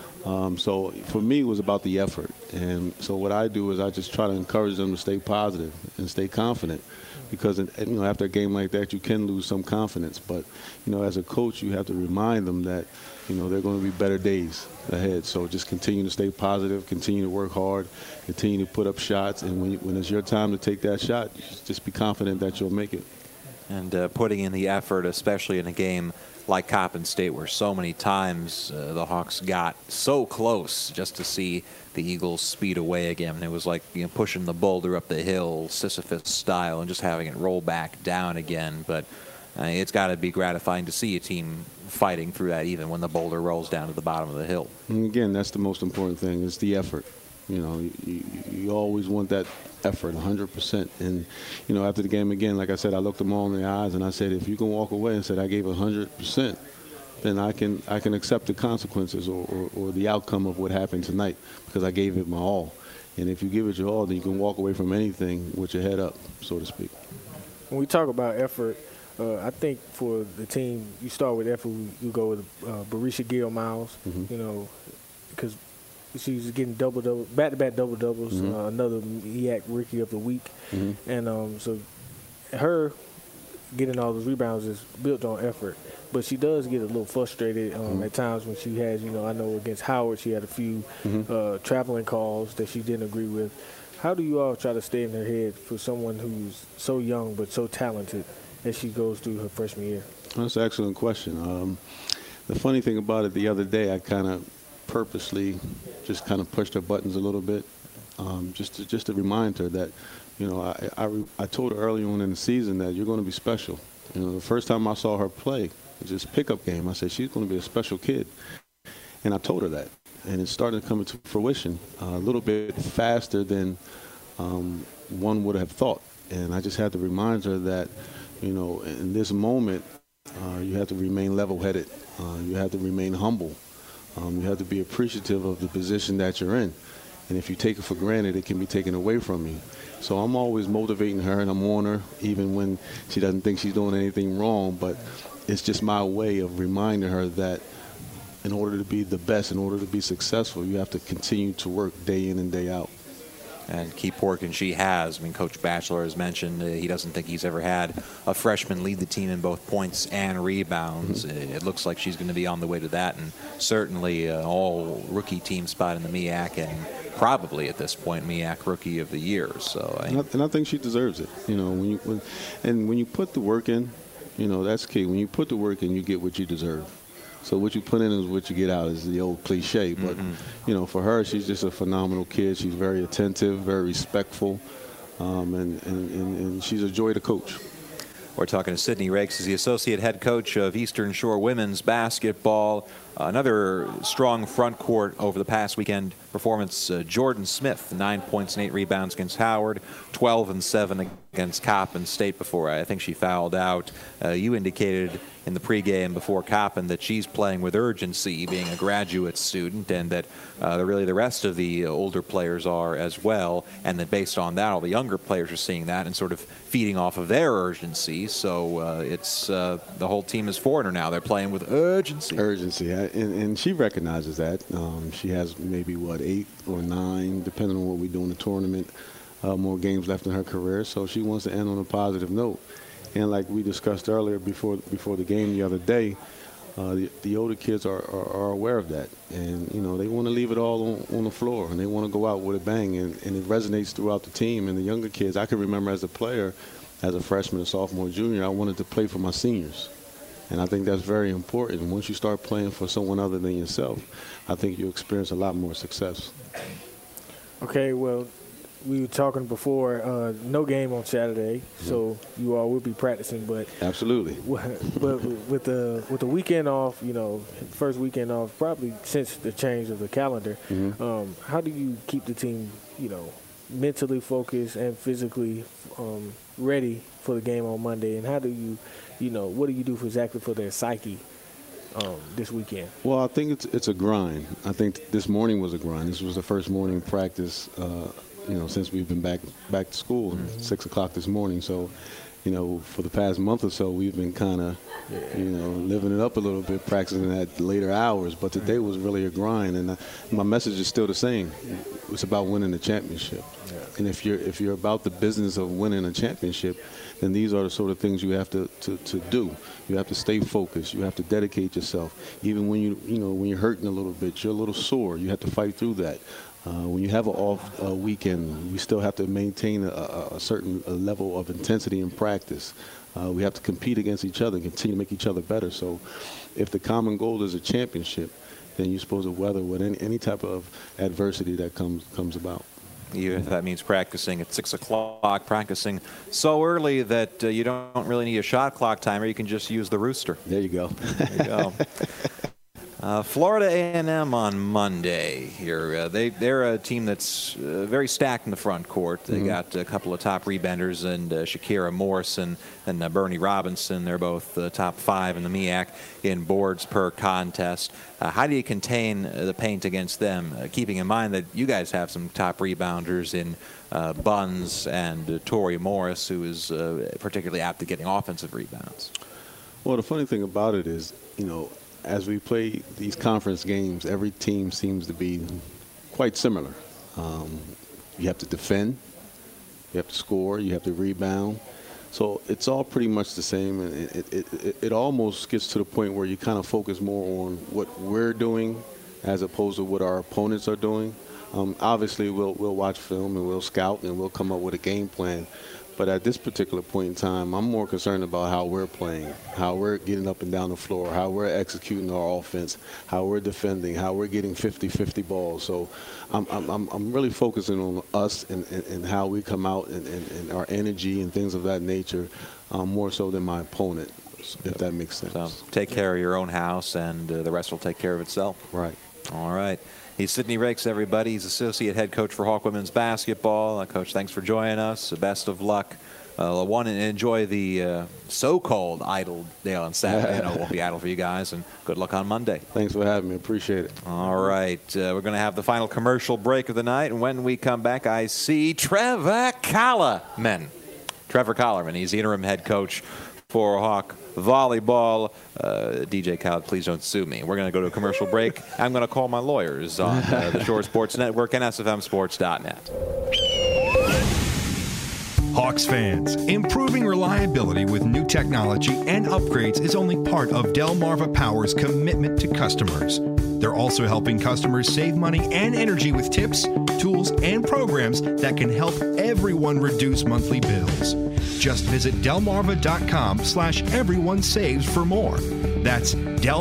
So for me, it was about the effort. And so what I do is I just try to encourage them to stay positive and stay confident. Because, after a game like that, you can lose some confidence. But, as a coach, you have to remind them that, there are going to be better days ahead. So just continue to stay positive, continue to work hard, continue to put up shots. And when it's your time to take that shot, just be confident that you'll make it. And putting in the effort, especially in a game like Coppin State, where so many times the Hawks got so close just to see the Eagles speed away again. It was like pushing the boulder up the hill, Sisyphus style, and just having it roll back down again. But it's got to be gratifying to see a team fighting through that even when the boulder rolls down to the bottom of the hill. And again, that's the most important thing, is the effort. You always want that effort, 100%. And, after the game, again, like I said, I looked them all in the eyes and I said, if you can walk away and said I gave 100%, then I can accept the consequences or the outcome of what happened tonight, because I gave it my all. And if you give it your all, then you can walk away from anything with your head up, so to speak. When we talk about effort, I think for the team, you start with effort. You go with Barisha Gill-Miles, because she's getting back-to-back double-doubles, another MEAC Rookie of the Week. And so her getting all those rebounds is built on effort. But she does get a little frustrated at times when she has, I know against Howard she had a few traveling calls that she didn't agree with. How do you all try to stay in her head for someone who's so young but so talented as she goes through her freshman year? That's an excellent question. The funny thing about it, the other day I kind of purposely just kind of pushed her buttons a little bit, just to remind her that, I told her early on in the season that you're going to be special. The first time I saw her play, this pickup game, I said she's going to be a special kid, and I told her that, and it started coming to fruition a little bit faster than one would have thought. And I just had to remind her that, in this moment, you have to remain level-headed. You have to remain humble. You have to be appreciative of the position that you're in. And if you take it for granted, it can be taken away from you. So I'm always motivating her, and I'm on her, even when she doesn't think she's doing anything wrong. But it's just my way of reminding her that in order to be the best, in order to be successful, you have to continue to work day in and day out. And keep working. She has. Coach Batchelor has mentioned he doesn't think he's ever had a freshman lead the team in both points and rebounds. It looks like she's going to be on the way to that, and certainly all rookie team spot in the MEAC, and probably at this point MEAC Rookie of the Year. So, and I think she deserves it. When you put the work in, that's key. When you put the work in, you get what you deserve. So what you put in is what you get out, is the old cliche. But, for her, she's just a phenomenal kid. She's very attentive, very respectful, and she's a joy to coach. We're talking to Sydney Rakes, the associate head coach of Eastern Shore women's basketball. Another strong front court over the past weekend performance. Jordan Smith, 9 points and 8 rebounds against Howard, 12 and 7 against Coppin State before I think she fouled out. You indicated in the pregame before Coppin that she's playing with urgency, being a graduate student, and that really the rest of the older players are as well, and that based on that, all the younger players are seeing that and sort of feeding off of their urgency. So it's the whole team is for her now. They're playing with urgency. Urgency, and she recognizes that. She has maybe, 8 or 9, depending on what we do in the tournament, more games left in her career. So she wants to end on a positive note. And like we discussed earlier before the game the other day, the older kids are aware of that. And, they want to leave it all on the floor, and they want to go out with a bang. And it resonates throughout the team. And the younger kids, I can remember as a player, as a freshman, a sophomore, junior, I wanted to play for my seniors. And I think that's very important. Once you start playing for someone other than yourself, I think you'll experience a lot more success. Okay, well, we were talking before, no game on Saturday, so you all will be practicing. But absolutely. But with the weekend off, first weekend off, probably since the change of the calendar, how do you keep the team, mentally focused and physically ready for the game on Monday? And how do you, what do you do exactly for their psyche this weekend? Well, I think it's a grind. I think this morning was a grind. This was the first morning practice, since we've been back to school, 6 o'clock this morning. So, for the past month or so, we've been kind of, living it up a little bit, practicing at later hours. But today was really a grind, and my message is still the same. It's about winning the championship. Yeah. And if you're about the business of winning a championship, then these are the sort of things you have to do. You have to stay focused. You have to dedicate yourself. Even when when you're hurting a little bit, you're a little sore. You have to fight through that. When you have an off weekend, we still have to maintain a certain level of intensity in practice. We have to compete against each other and continue to make each other better. So if the common goal is a championship, then you're supposed to weather with any type of adversity that comes about. Even if that means practicing at 6 o'clock, practicing so early that you don't really need a shot clock timer. You can just use the rooster. There you go. There you go. Florida A&M on Monday here. They're a team that's very stacked in the front court. They got a couple of top rebounders, and Shakira Morrison and Bernie Robinson. They're both top 5 in the MEAC in boards per contest. How do you contain the paint against them, keeping in mind that you guys have some top rebounders in Buns and Tori Morris, who is particularly apt at getting offensive rebounds? Well, the funny thing about it is, as we play these conference games, every team seems to be quite similar. You have to defend, you have to score, you have to rebound. So it's all pretty much the same, and it almost gets to the point where you kind of focus more on what we're doing as opposed to what our opponents are doing. Obviously, we'll watch film and we'll scout and we'll come up with a game plan. But at this particular point in time, I'm more concerned about how we're playing, how we're getting up and down the floor, how we're executing our offense, how we're defending, how we're getting 50-50 balls. So I'm really focusing on us and how we come out and our energy and things of that nature, more so than my opponent, if that makes sense. So take care of your own house, and the rest will take care of itself. Right. All right. He's Sidney Rakes, everybody. He's associate head coach for Hawk women's basketball. Coach, thanks for joining us. Best of luck. Want to enjoy the so-called idle day on Saturday. I know it won't be idle for you guys, and good luck on Monday. Thanks for having me. Appreciate it. All right. We're going to have the final commercial break of the night, and when we come back, I see Trevor Collerman. Trevor Collerman. He's the interim head coach for Hawk volleyball. DJ Khaled, please don't sue me. We're going to go to a commercial break. I'm going to call my lawyers on the Shore Sports Network and SFMSports.net. Hawks fans, improving reliability with new technology and upgrades is only part of Delmarva Power's commitment to customers. They're also helping customers save money and energy with tips, tools, and programs that can help everyone reduce monthly bills. Just visit delmarva.com/everyonesaves for more. That's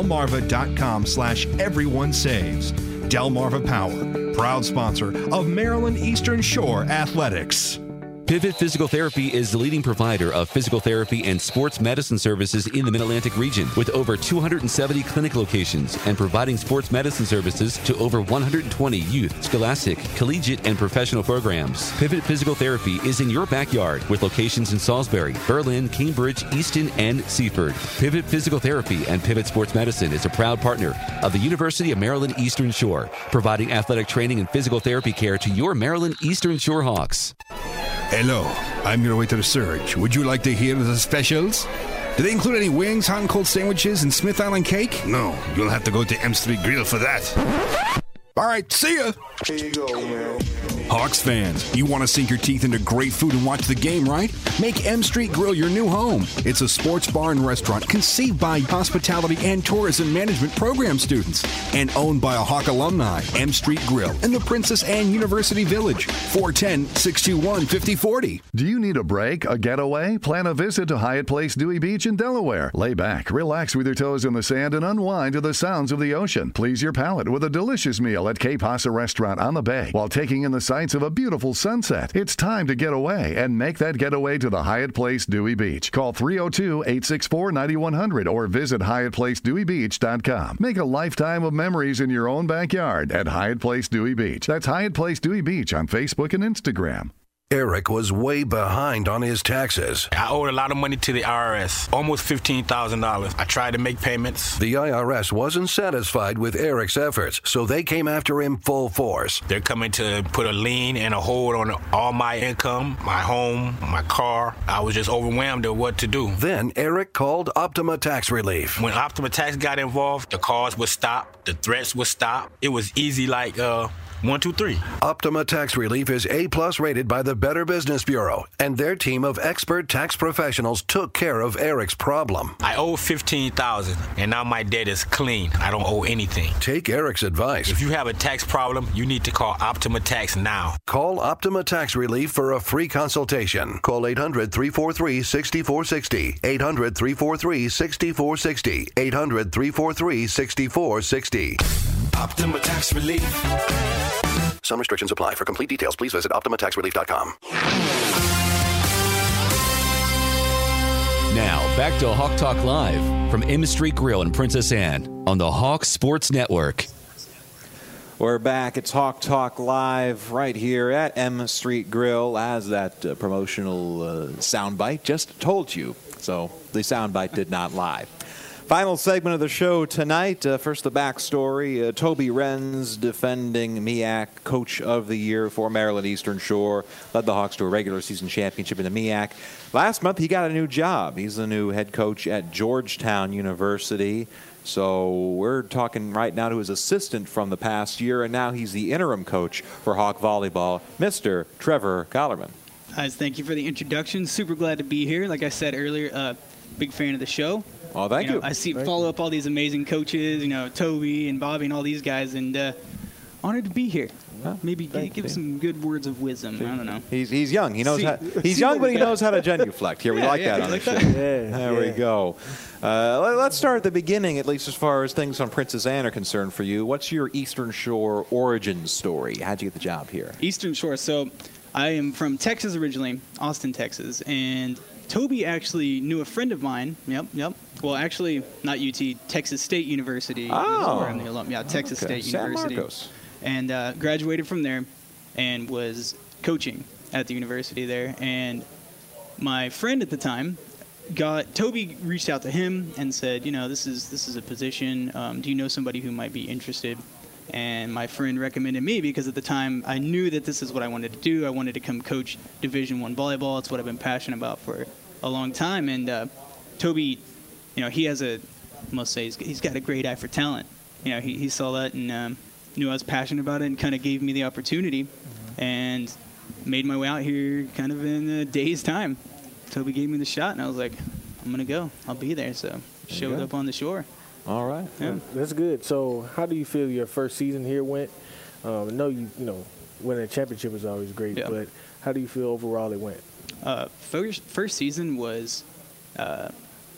delmarva.com/everyonesaves. Delmarva Power, proud sponsor of Maryland Eastern Shore Athletics. Pivot Physical Therapy is the leading provider of physical therapy and sports medicine services in the Mid-Atlantic region, with over 270 clinic locations and providing sports medicine services to over 120 youth, scholastic, collegiate, and professional programs. Pivot Physical Therapy is in your backyard with locations in Salisbury, Berlin, Cambridge, Easton, and Seaford. Pivot Physical Therapy and Pivot Sports Medicine is a proud partner of the University of Maryland Eastern Shore, providing athletic training and physical therapy care to your Maryland Eastern Shore Hawks. Hello, I'm your waiter Serge. Would you like to hear the specials? Do they include any wings, hot and cold sandwiches, and Smith Island cake? No, you'll have to go to M Street Grill for that. All right, see ya. Here you go, man. Hawks fans, you want to sink your teeth into great food and watch the game, right? Make M Street Grill your new home. It's a sports bar and restaurant conceived by hospitality and tourism management program students and owned by a Hawk alumni. M Street Grill in the Princess Anne University Village, 410-621-5040. Do you need a break, a getaway? Plan a visit to Hyatt Place Dewey Beach in Delaware. Lay back, relax with your toes in the sand, and unwind to the sounds of the ocean. Please your palate with a delicious meal at Cape Hassa Restaurant on the Bay while taking in the sights of a beautiful sunset. It's time to get away and make that getaway to the Hyatt Place Dewey Beach. Call 302-864-9100 or visit HyattPlaceDeweyBeach.com. Make a lifetime of memories in your own backyard at Hyatt Place Dewey Beach. That's Hyatt Place Dewey Beach on Facebook and Instagram. Eric was way behind on his taxes. I owed a lot of money to the IRS, almost $15,000. I tried to make payments. The IRS wasn't satisfied with Eric's efforts, so they came after him full force. They're coming to put a lien and a hold on all my income, my home, my car. I was just overwhelmed at what to do. Then Eric called Optima Tax Relief. When Optima Tax got involved, the calls would stop, the threats would stop. It was easy like 1, 2, 3. Optima Tax Relief is A+ rated by the Better Business Bureau, and their team of expert tax professionals took care of Eric's problem. I owe $15,000, and now my debt is clean. I don't owe anything. Take Eric's advice. If you have a tax problem, you need to call Optima Tax now. Call Optima Tax Relief for a free consultation. Call 800-343-6460. 800-343-6460. 800-343-6460. Optima Tax Relief. Some restrictions apply. For complete details, please visit OptimaTaxRelief.com. Now, back to Hawk Talk Live from M Street Grill in Princess Anne on the Hawk Sports Network. We're back. It's Hawk Talk Live right here at M Street Grill, as that promotional soundbite just told you. So the soundbite did not lie. Final segment of the show tonight. First, the backstory. Toby Renz, defending MEAC Coach of the Year for Maryland Eastern Shore, led the Hawks to a regular season championship in the MEAC. Last month, he got a new job. He's the new head coach at Georgetown University. So we're talking right now to his assistant from the past year, and now he's the interim coach for Hawk Volleyball, Mr. Trevor Collerman. Guys, thank you for the introduction. Super glad to be here. Like I said earlier, big fan of the show. Oh, thank you. I follow up all these amazing coaches, Toby and Bobby and all these guys, and honored to be here. Maybe give some good words of wisdom. I don't know. He's young. He knows he's young, but he knows how to genuflect. Here, we like that on the show. There we go. Let's start at the beginning, at least as far as things on Princess Anne are concerned for you. What's your Eastern Shore origin story? How'd you get the job here? Eastern Shore. So I am from Texas originally, Austin, Texas, and Toby actually knew a friend of mine. Yep. Well, actually, not UT, Texas State University. Oh. Where I'm the alum. Yeah, Texas State University. San Marcos. And graduated from there and was coaching at the university there. And my friend at the time Toby reached out to him and said, this is a position. Do you know somebody who might be interested? And my friend recommended me because at the time I knew that this is what I wanted to do. I wanted to come coach Division I volleyball. It's what I've been passionate about for a long time. And Toby, he has he's got a great eye for talent. He saw that and knew I was passionate about it and kind of gave me the opportunity and made my way out here kind of in a day's time. Toby gave me the shot and I was like, I'm going to go. I'll be there. So showed up on the shore. All right. Yeah. That's good. So how do you feel your first season here went? I know winning a championship is always great, but how do you feel overall it went? First season was, I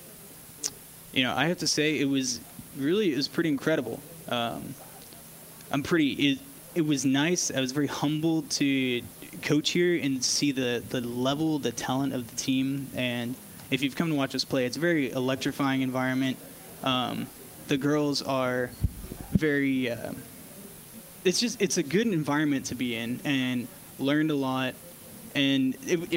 have to say it was pretty incredible. It was nice. I was very humbled to coach here and see the level, the talent of the team. And if you've come to watch us play, it's a very electrifying environment. The girls are very it's a good environment to be in, and learned a lot. And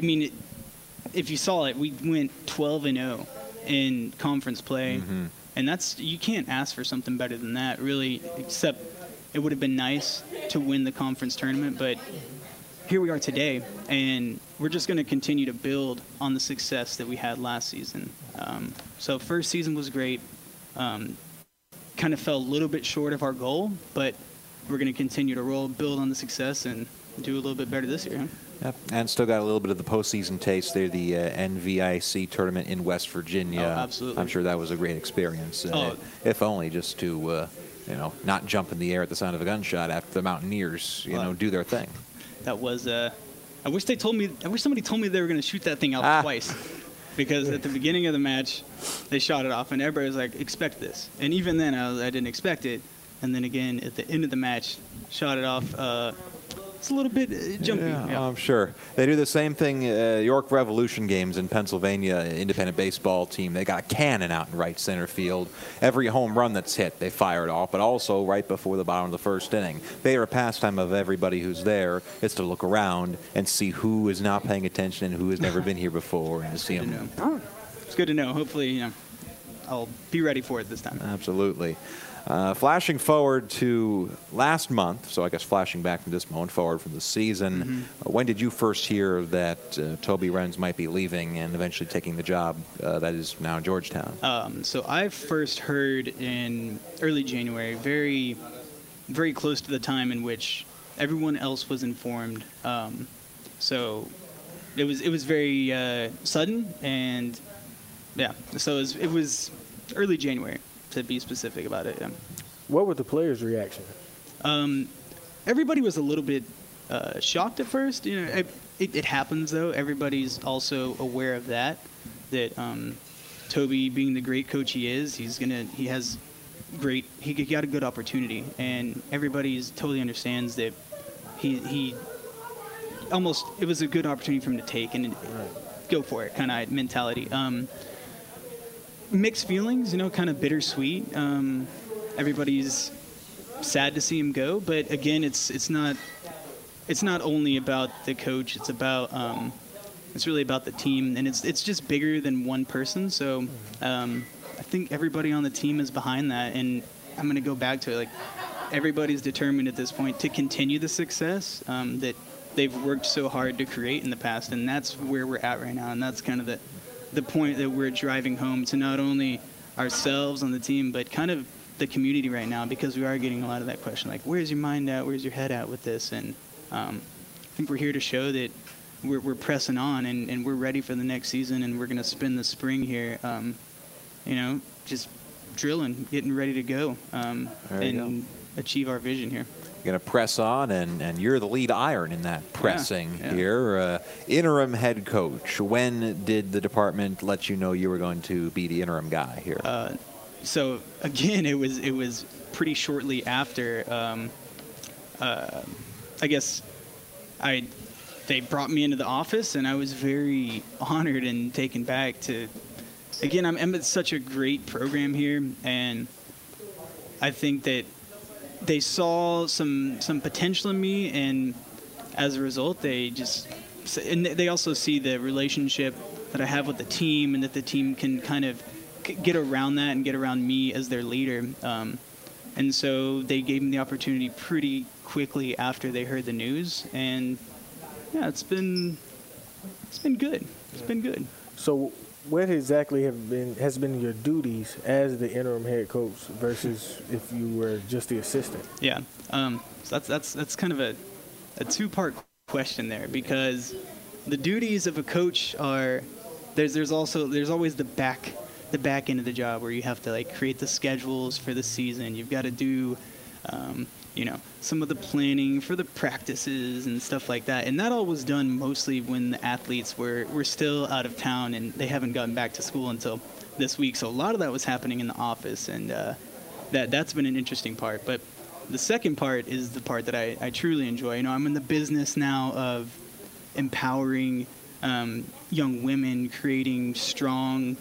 if you saw it, we went 12-0 in conference play, and you can't ask for something better than that, really, except it would have been nice to win the conference tournament. But here we are today, and we're just going to continue to build on the success that we had last season. So first season was great. Kind of fell a little bit short of our goal, but we're going to continue to build on the success, and do a little bit better this year. Yep, and still got a little bit of the postseason taste there, the NVIC tournament in West Virginia. Oh, absolutely. I'm sure that was a great experience, if only just to, not jump in the air at the sound of a gunshot after the Mountaineers, do their thing. That was, I wish somebody told me they were going to shoot that thing out twice. Because at the beginning of the match, they shot it off, and everybody was like, expect this. And even then, I didn't expect it. And then again, at the end of the match, shot it off. It's a little bit jumpy. Yeah, I'm sure. They do the same thing, York Revolution games in Pennsylvania, independent baseball team. They got a cannon out in right center field. Every home run that's hit, they fire it off, but also right before the bottom of the first inning. Favorite pastime of everybody who's there is to look around and see who is not paying attention and who has never been here before, and to see them. It's good to know. Hopefully, I'll be ready for it this time. Absolutely. Flashing forward to last month, so I guess flashing back from this moment forward from the season, when did you first hear that Toby Renz might be leaving and eventually taking the job that is now in Georgetown? So I first heard in early January, very, very close to the time in which everyone else was informed. So it was very sudden, and so it was early January, to be specific about it. What were the players' reaction? Everybody was a little bit shocked at first. It happens though. Everybody's also aware of that Toby, being the great coach he is, he got a good opportunity, and everybody totally understands that it was a good opportunity for him to take and go for it kind of mentality. Mixed feelings, kind of bittersweet. Everybody's sad to see him go, but again, it's not only about the coach. It's really about the team, and it's just bigger than one person. So I think everybody on the team is behind that, and I'm going to go back to it. Like, everybody's determined at this point to continue the success that they've worked so hard to create in the past, and that's where we're at right now, and that's kind of the point that we're driving home to not only ourselves on the team, but kind of the community right now, because we are getting a lot of that question, like, where's your mind at? Where's your head at with this? And I think we're here to show that we're pressing on, and we're ready for the next season, and we're going to spend the spring here, just drilling, getting ready to go, and achieve our vision here. Going to press on, and you're the lead iron in that pressing here. Interim head coach. When did the department let you know you were going to be the interim guy here? So again, it was pretty shortly after. I guess they brought me into the office, and I was very honored and taken back to. Again, I'm at such a great program here, and I think that they saw some potential in me, and as a result, they also see the relationship that I have with the team, and that the team can kind of get around that and get around me as their leader. And so they gave me the opportunity pretty quickly after they heard the news, and it's been good. It's been good. So what exactly has been your duties as the interim head coach versus if you were just the assistant? Yeah, so that's kind of a two-part question there, because the duties of a coach are there's always the back end of the job where you have to create the schedules for the season. You've got to do some of the planning for the practices and stuff like that. And that all was done mostly when the athletes were still out of town and they haven't gotten back to school until this week. So a lot of that was happening in the office, and that's been an interesting part. But the second part is the part that I truly enjoy. I'm in the business now of empowering young women, creating strong,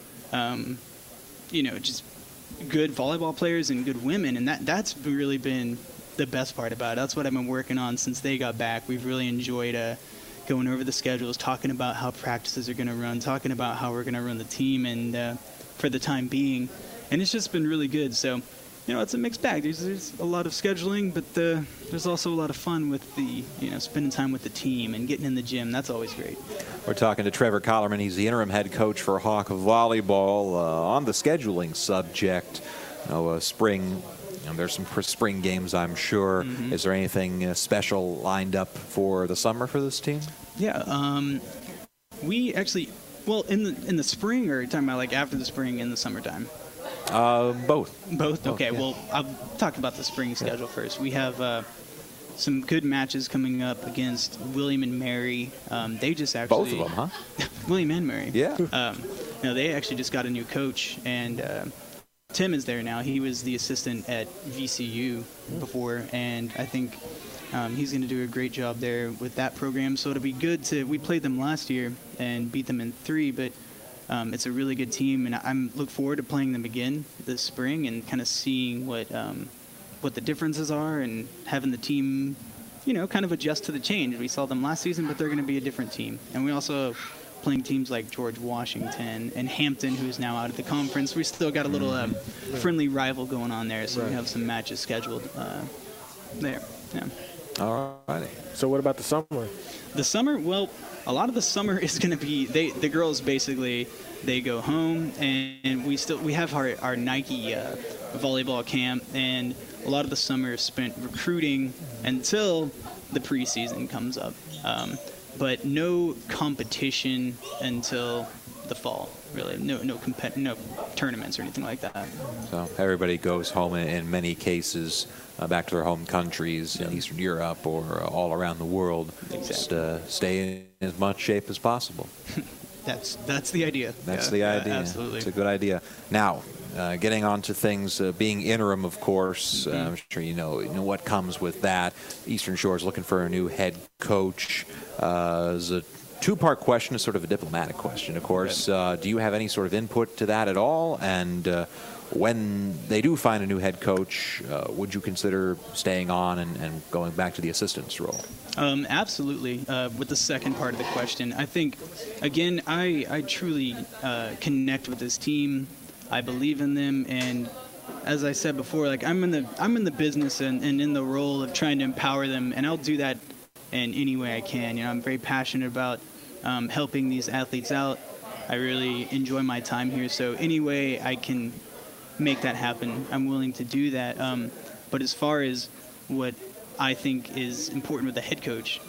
just good volleyball players and good women. And that's really been the best part about it. That's what I've been working on since they got back. We've really enjoyed going over the schedules, talking about how practices are going to run, talking about how we're going to run the team, and for the time being. And it's just been really good. So, it's a mixed bag. There's a lot of scheduling, but there's also a lot of fun with the, spending time with the team and getting in the gym. That's always great. We're talking to Trevor Collerman. He's the interim head coach for Hawk Volleyball. On the scheduling subject, spring, there's some spring games, I'm sure. Mm-hmm. Is there anything special lined up for the summer for this team? Yeah, we actually, in the spring, or are you talking about like after the spring in the summertime? Both. Both? Okay, yeah. Well, I'll talk about the spring schedule first. We have some good matches coming up against William and Mary. They just actually... Both of them, huh? William and Mary. Yeah. They actually just got a new coach, and Tim is there now. He was the assistant at VCU before, and I think he's going to do a great job there with that program. So it'll be good we played them last year and beat them in 3, but it's a really good team, and I look forward to playing them again this spring and kind of seeing what the differences are and having the team, kind of adjust to the change. We saw them last season, but they're going to be a different team. And we also playing teams like George Washington and Hampton, who's now out of the conference. We still got a little friendly rival going on there, so we have some matches scheduled there. Yeah. All righty. So what about the summer? The summer, well, a lot of the summer is going to be the girls basically they go home, and we have our Nike volleyball camp, and a lot of the summer is spent recruiting until the preseason comes up. But no competition until the fall, really. No tournaments or anything like that. So everybody goes home in many cases back to their home countries in Eastern Europe or all around the world. Exactly. Just stay in as much shape as possible. That's the idea. That's the idea. Absolutely. It's a good idea. Now, getting on to things, being interim, of course, I'm sure you know what comes with that. Eastern Shore is looking for a new head coach. It's a two-part question, is sort of a diplomatic question, of course. Do you have any sort of input to that at all? And when they do find a new head coach, would you consider staying on and going back to the assistant's role? Absolutely. With the second part of the question, I think, again, I truly connect with this team. I believe in them, and as I said before, like I'm in the business and in the role of trying to empower them, and I'll do that in any way I can. I'm very passionate about helping these athletes out. I really enjoy my time here, so any way I can make that happen, I'm willing to do that. But as far as what I think is important with the head coach,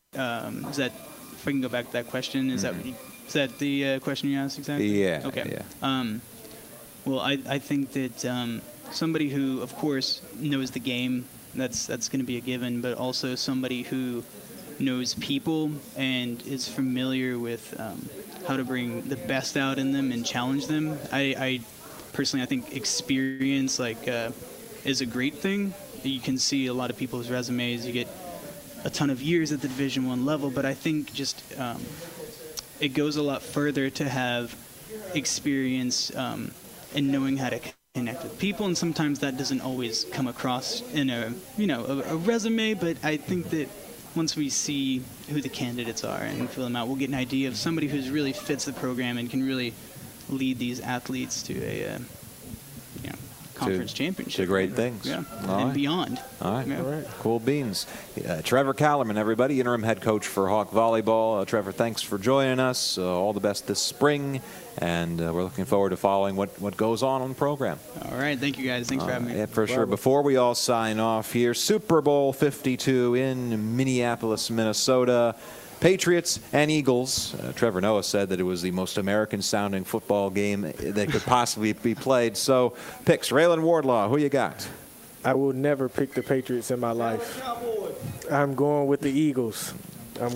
is that, if I can go back to that question, is that the question you asked exactly? Yeah. Okay. Yeah. Well, I think that somebody who, of course, knows the game, that's going to be a given, but also somebody who knows people and is familiar with how to bring the best out in them and challenge them. I personally, I think experience is a great thing. You can see a lot of people's resumes. You get a ton of years at the Division I level, but I think just it goes a lot further to have experience and knowing how to connect with people, and sometimes that doesn't always come across in a resume, but I think that once we see who the candidates are and fill them out, we'll get an idea of somebody who really fits the program and can really lead these athletes to a conference championship. To great things. Yeah, and beyond. All right. Yeah. All right. Cool beans. Trevor Collerman, everybody, interim head coach for Hawk Volleyball. Trevor, thanks for joining us. All the best this spring, and we're looking forward to following what goes on the program. All right. Thank you, guys. Thanks for having me. Yeah, for sure. Before we all sign off here, Super Bowl 52 in Minneapolis, Minnesota. Patriots and Eagles. Trevor Noah said that it was the most American-sounding football game that could possibly be played. So, picks. Raylan Wardlaw, who you got? I will never pick the Patriots in my life. I'm going with the Eagles. As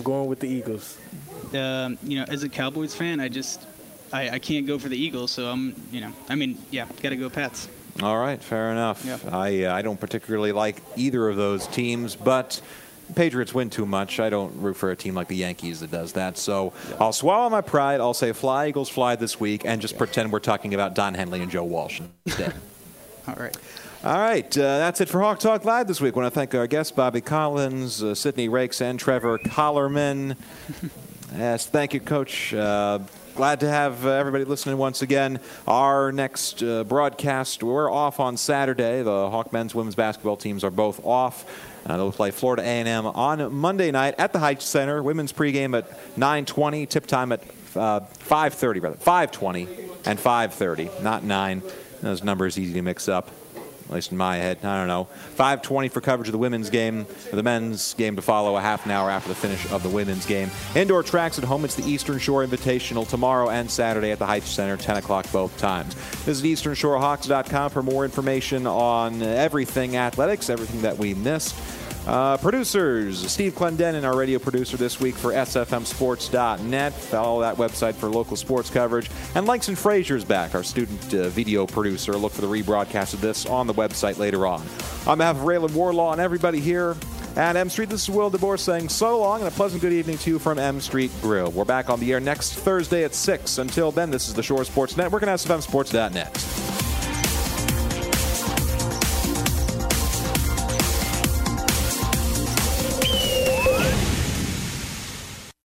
a Cowboys fan, I can't go for the Eagles, so got to go Pats. All right, fair enough. Yeah. I don't particularly like either of those teams, but Patriots win too much. I don't root for a team like the Yankees that does that. So I'll swallow my pride. I'll say fly, Eagles, fly this week, and just pretend we're talking about Don Henley and Joe Walsh instead. All right. All right, that's it for Hawk Talk Live this week. I want to thank our guests, Bobby Collins, Sydney Rakes, and Trevor Collerman. Yes, thank you, Coach. Glad to have everybody listening once again. Our next broadcast, we're off on Saturday. The Hawk men's, women's basketball teams are both off. They'll play Florida A&M on Monday night at the Heights Center. Women's pregame at 9:20, tip time at 5:30, rather. 5:20 and 5:30, not 9. Those numbers easy to mix up, at least in my head. I don't know. 5:20 for coverage of the women's game. The men's game to follow a half an hour after the finish of the women's game. Indoor tracks at home. It's the Eastern Shore Invitational tomorrow and Saturday at the Heights Center, 10 o'clock both times. Visit EasternShoreHawks.com for more information on everything athletics, everything that we missed. Producers, Steve Clendenin, our radio producer this week for SFMSports.net. Follow that website for local sports coverage. And Langston Frazier's back, our student video producer. Look for the rebroadcast of this on the website later on. On behalf of Raylan Warlaw and everybody here at M Street, this is Will DeBoer saying so long and a pleasant good evening to you from M Street Grill. We're back on the air next Thursday at 6. Until then, this is the Shore Sports Network and SFMSports.net.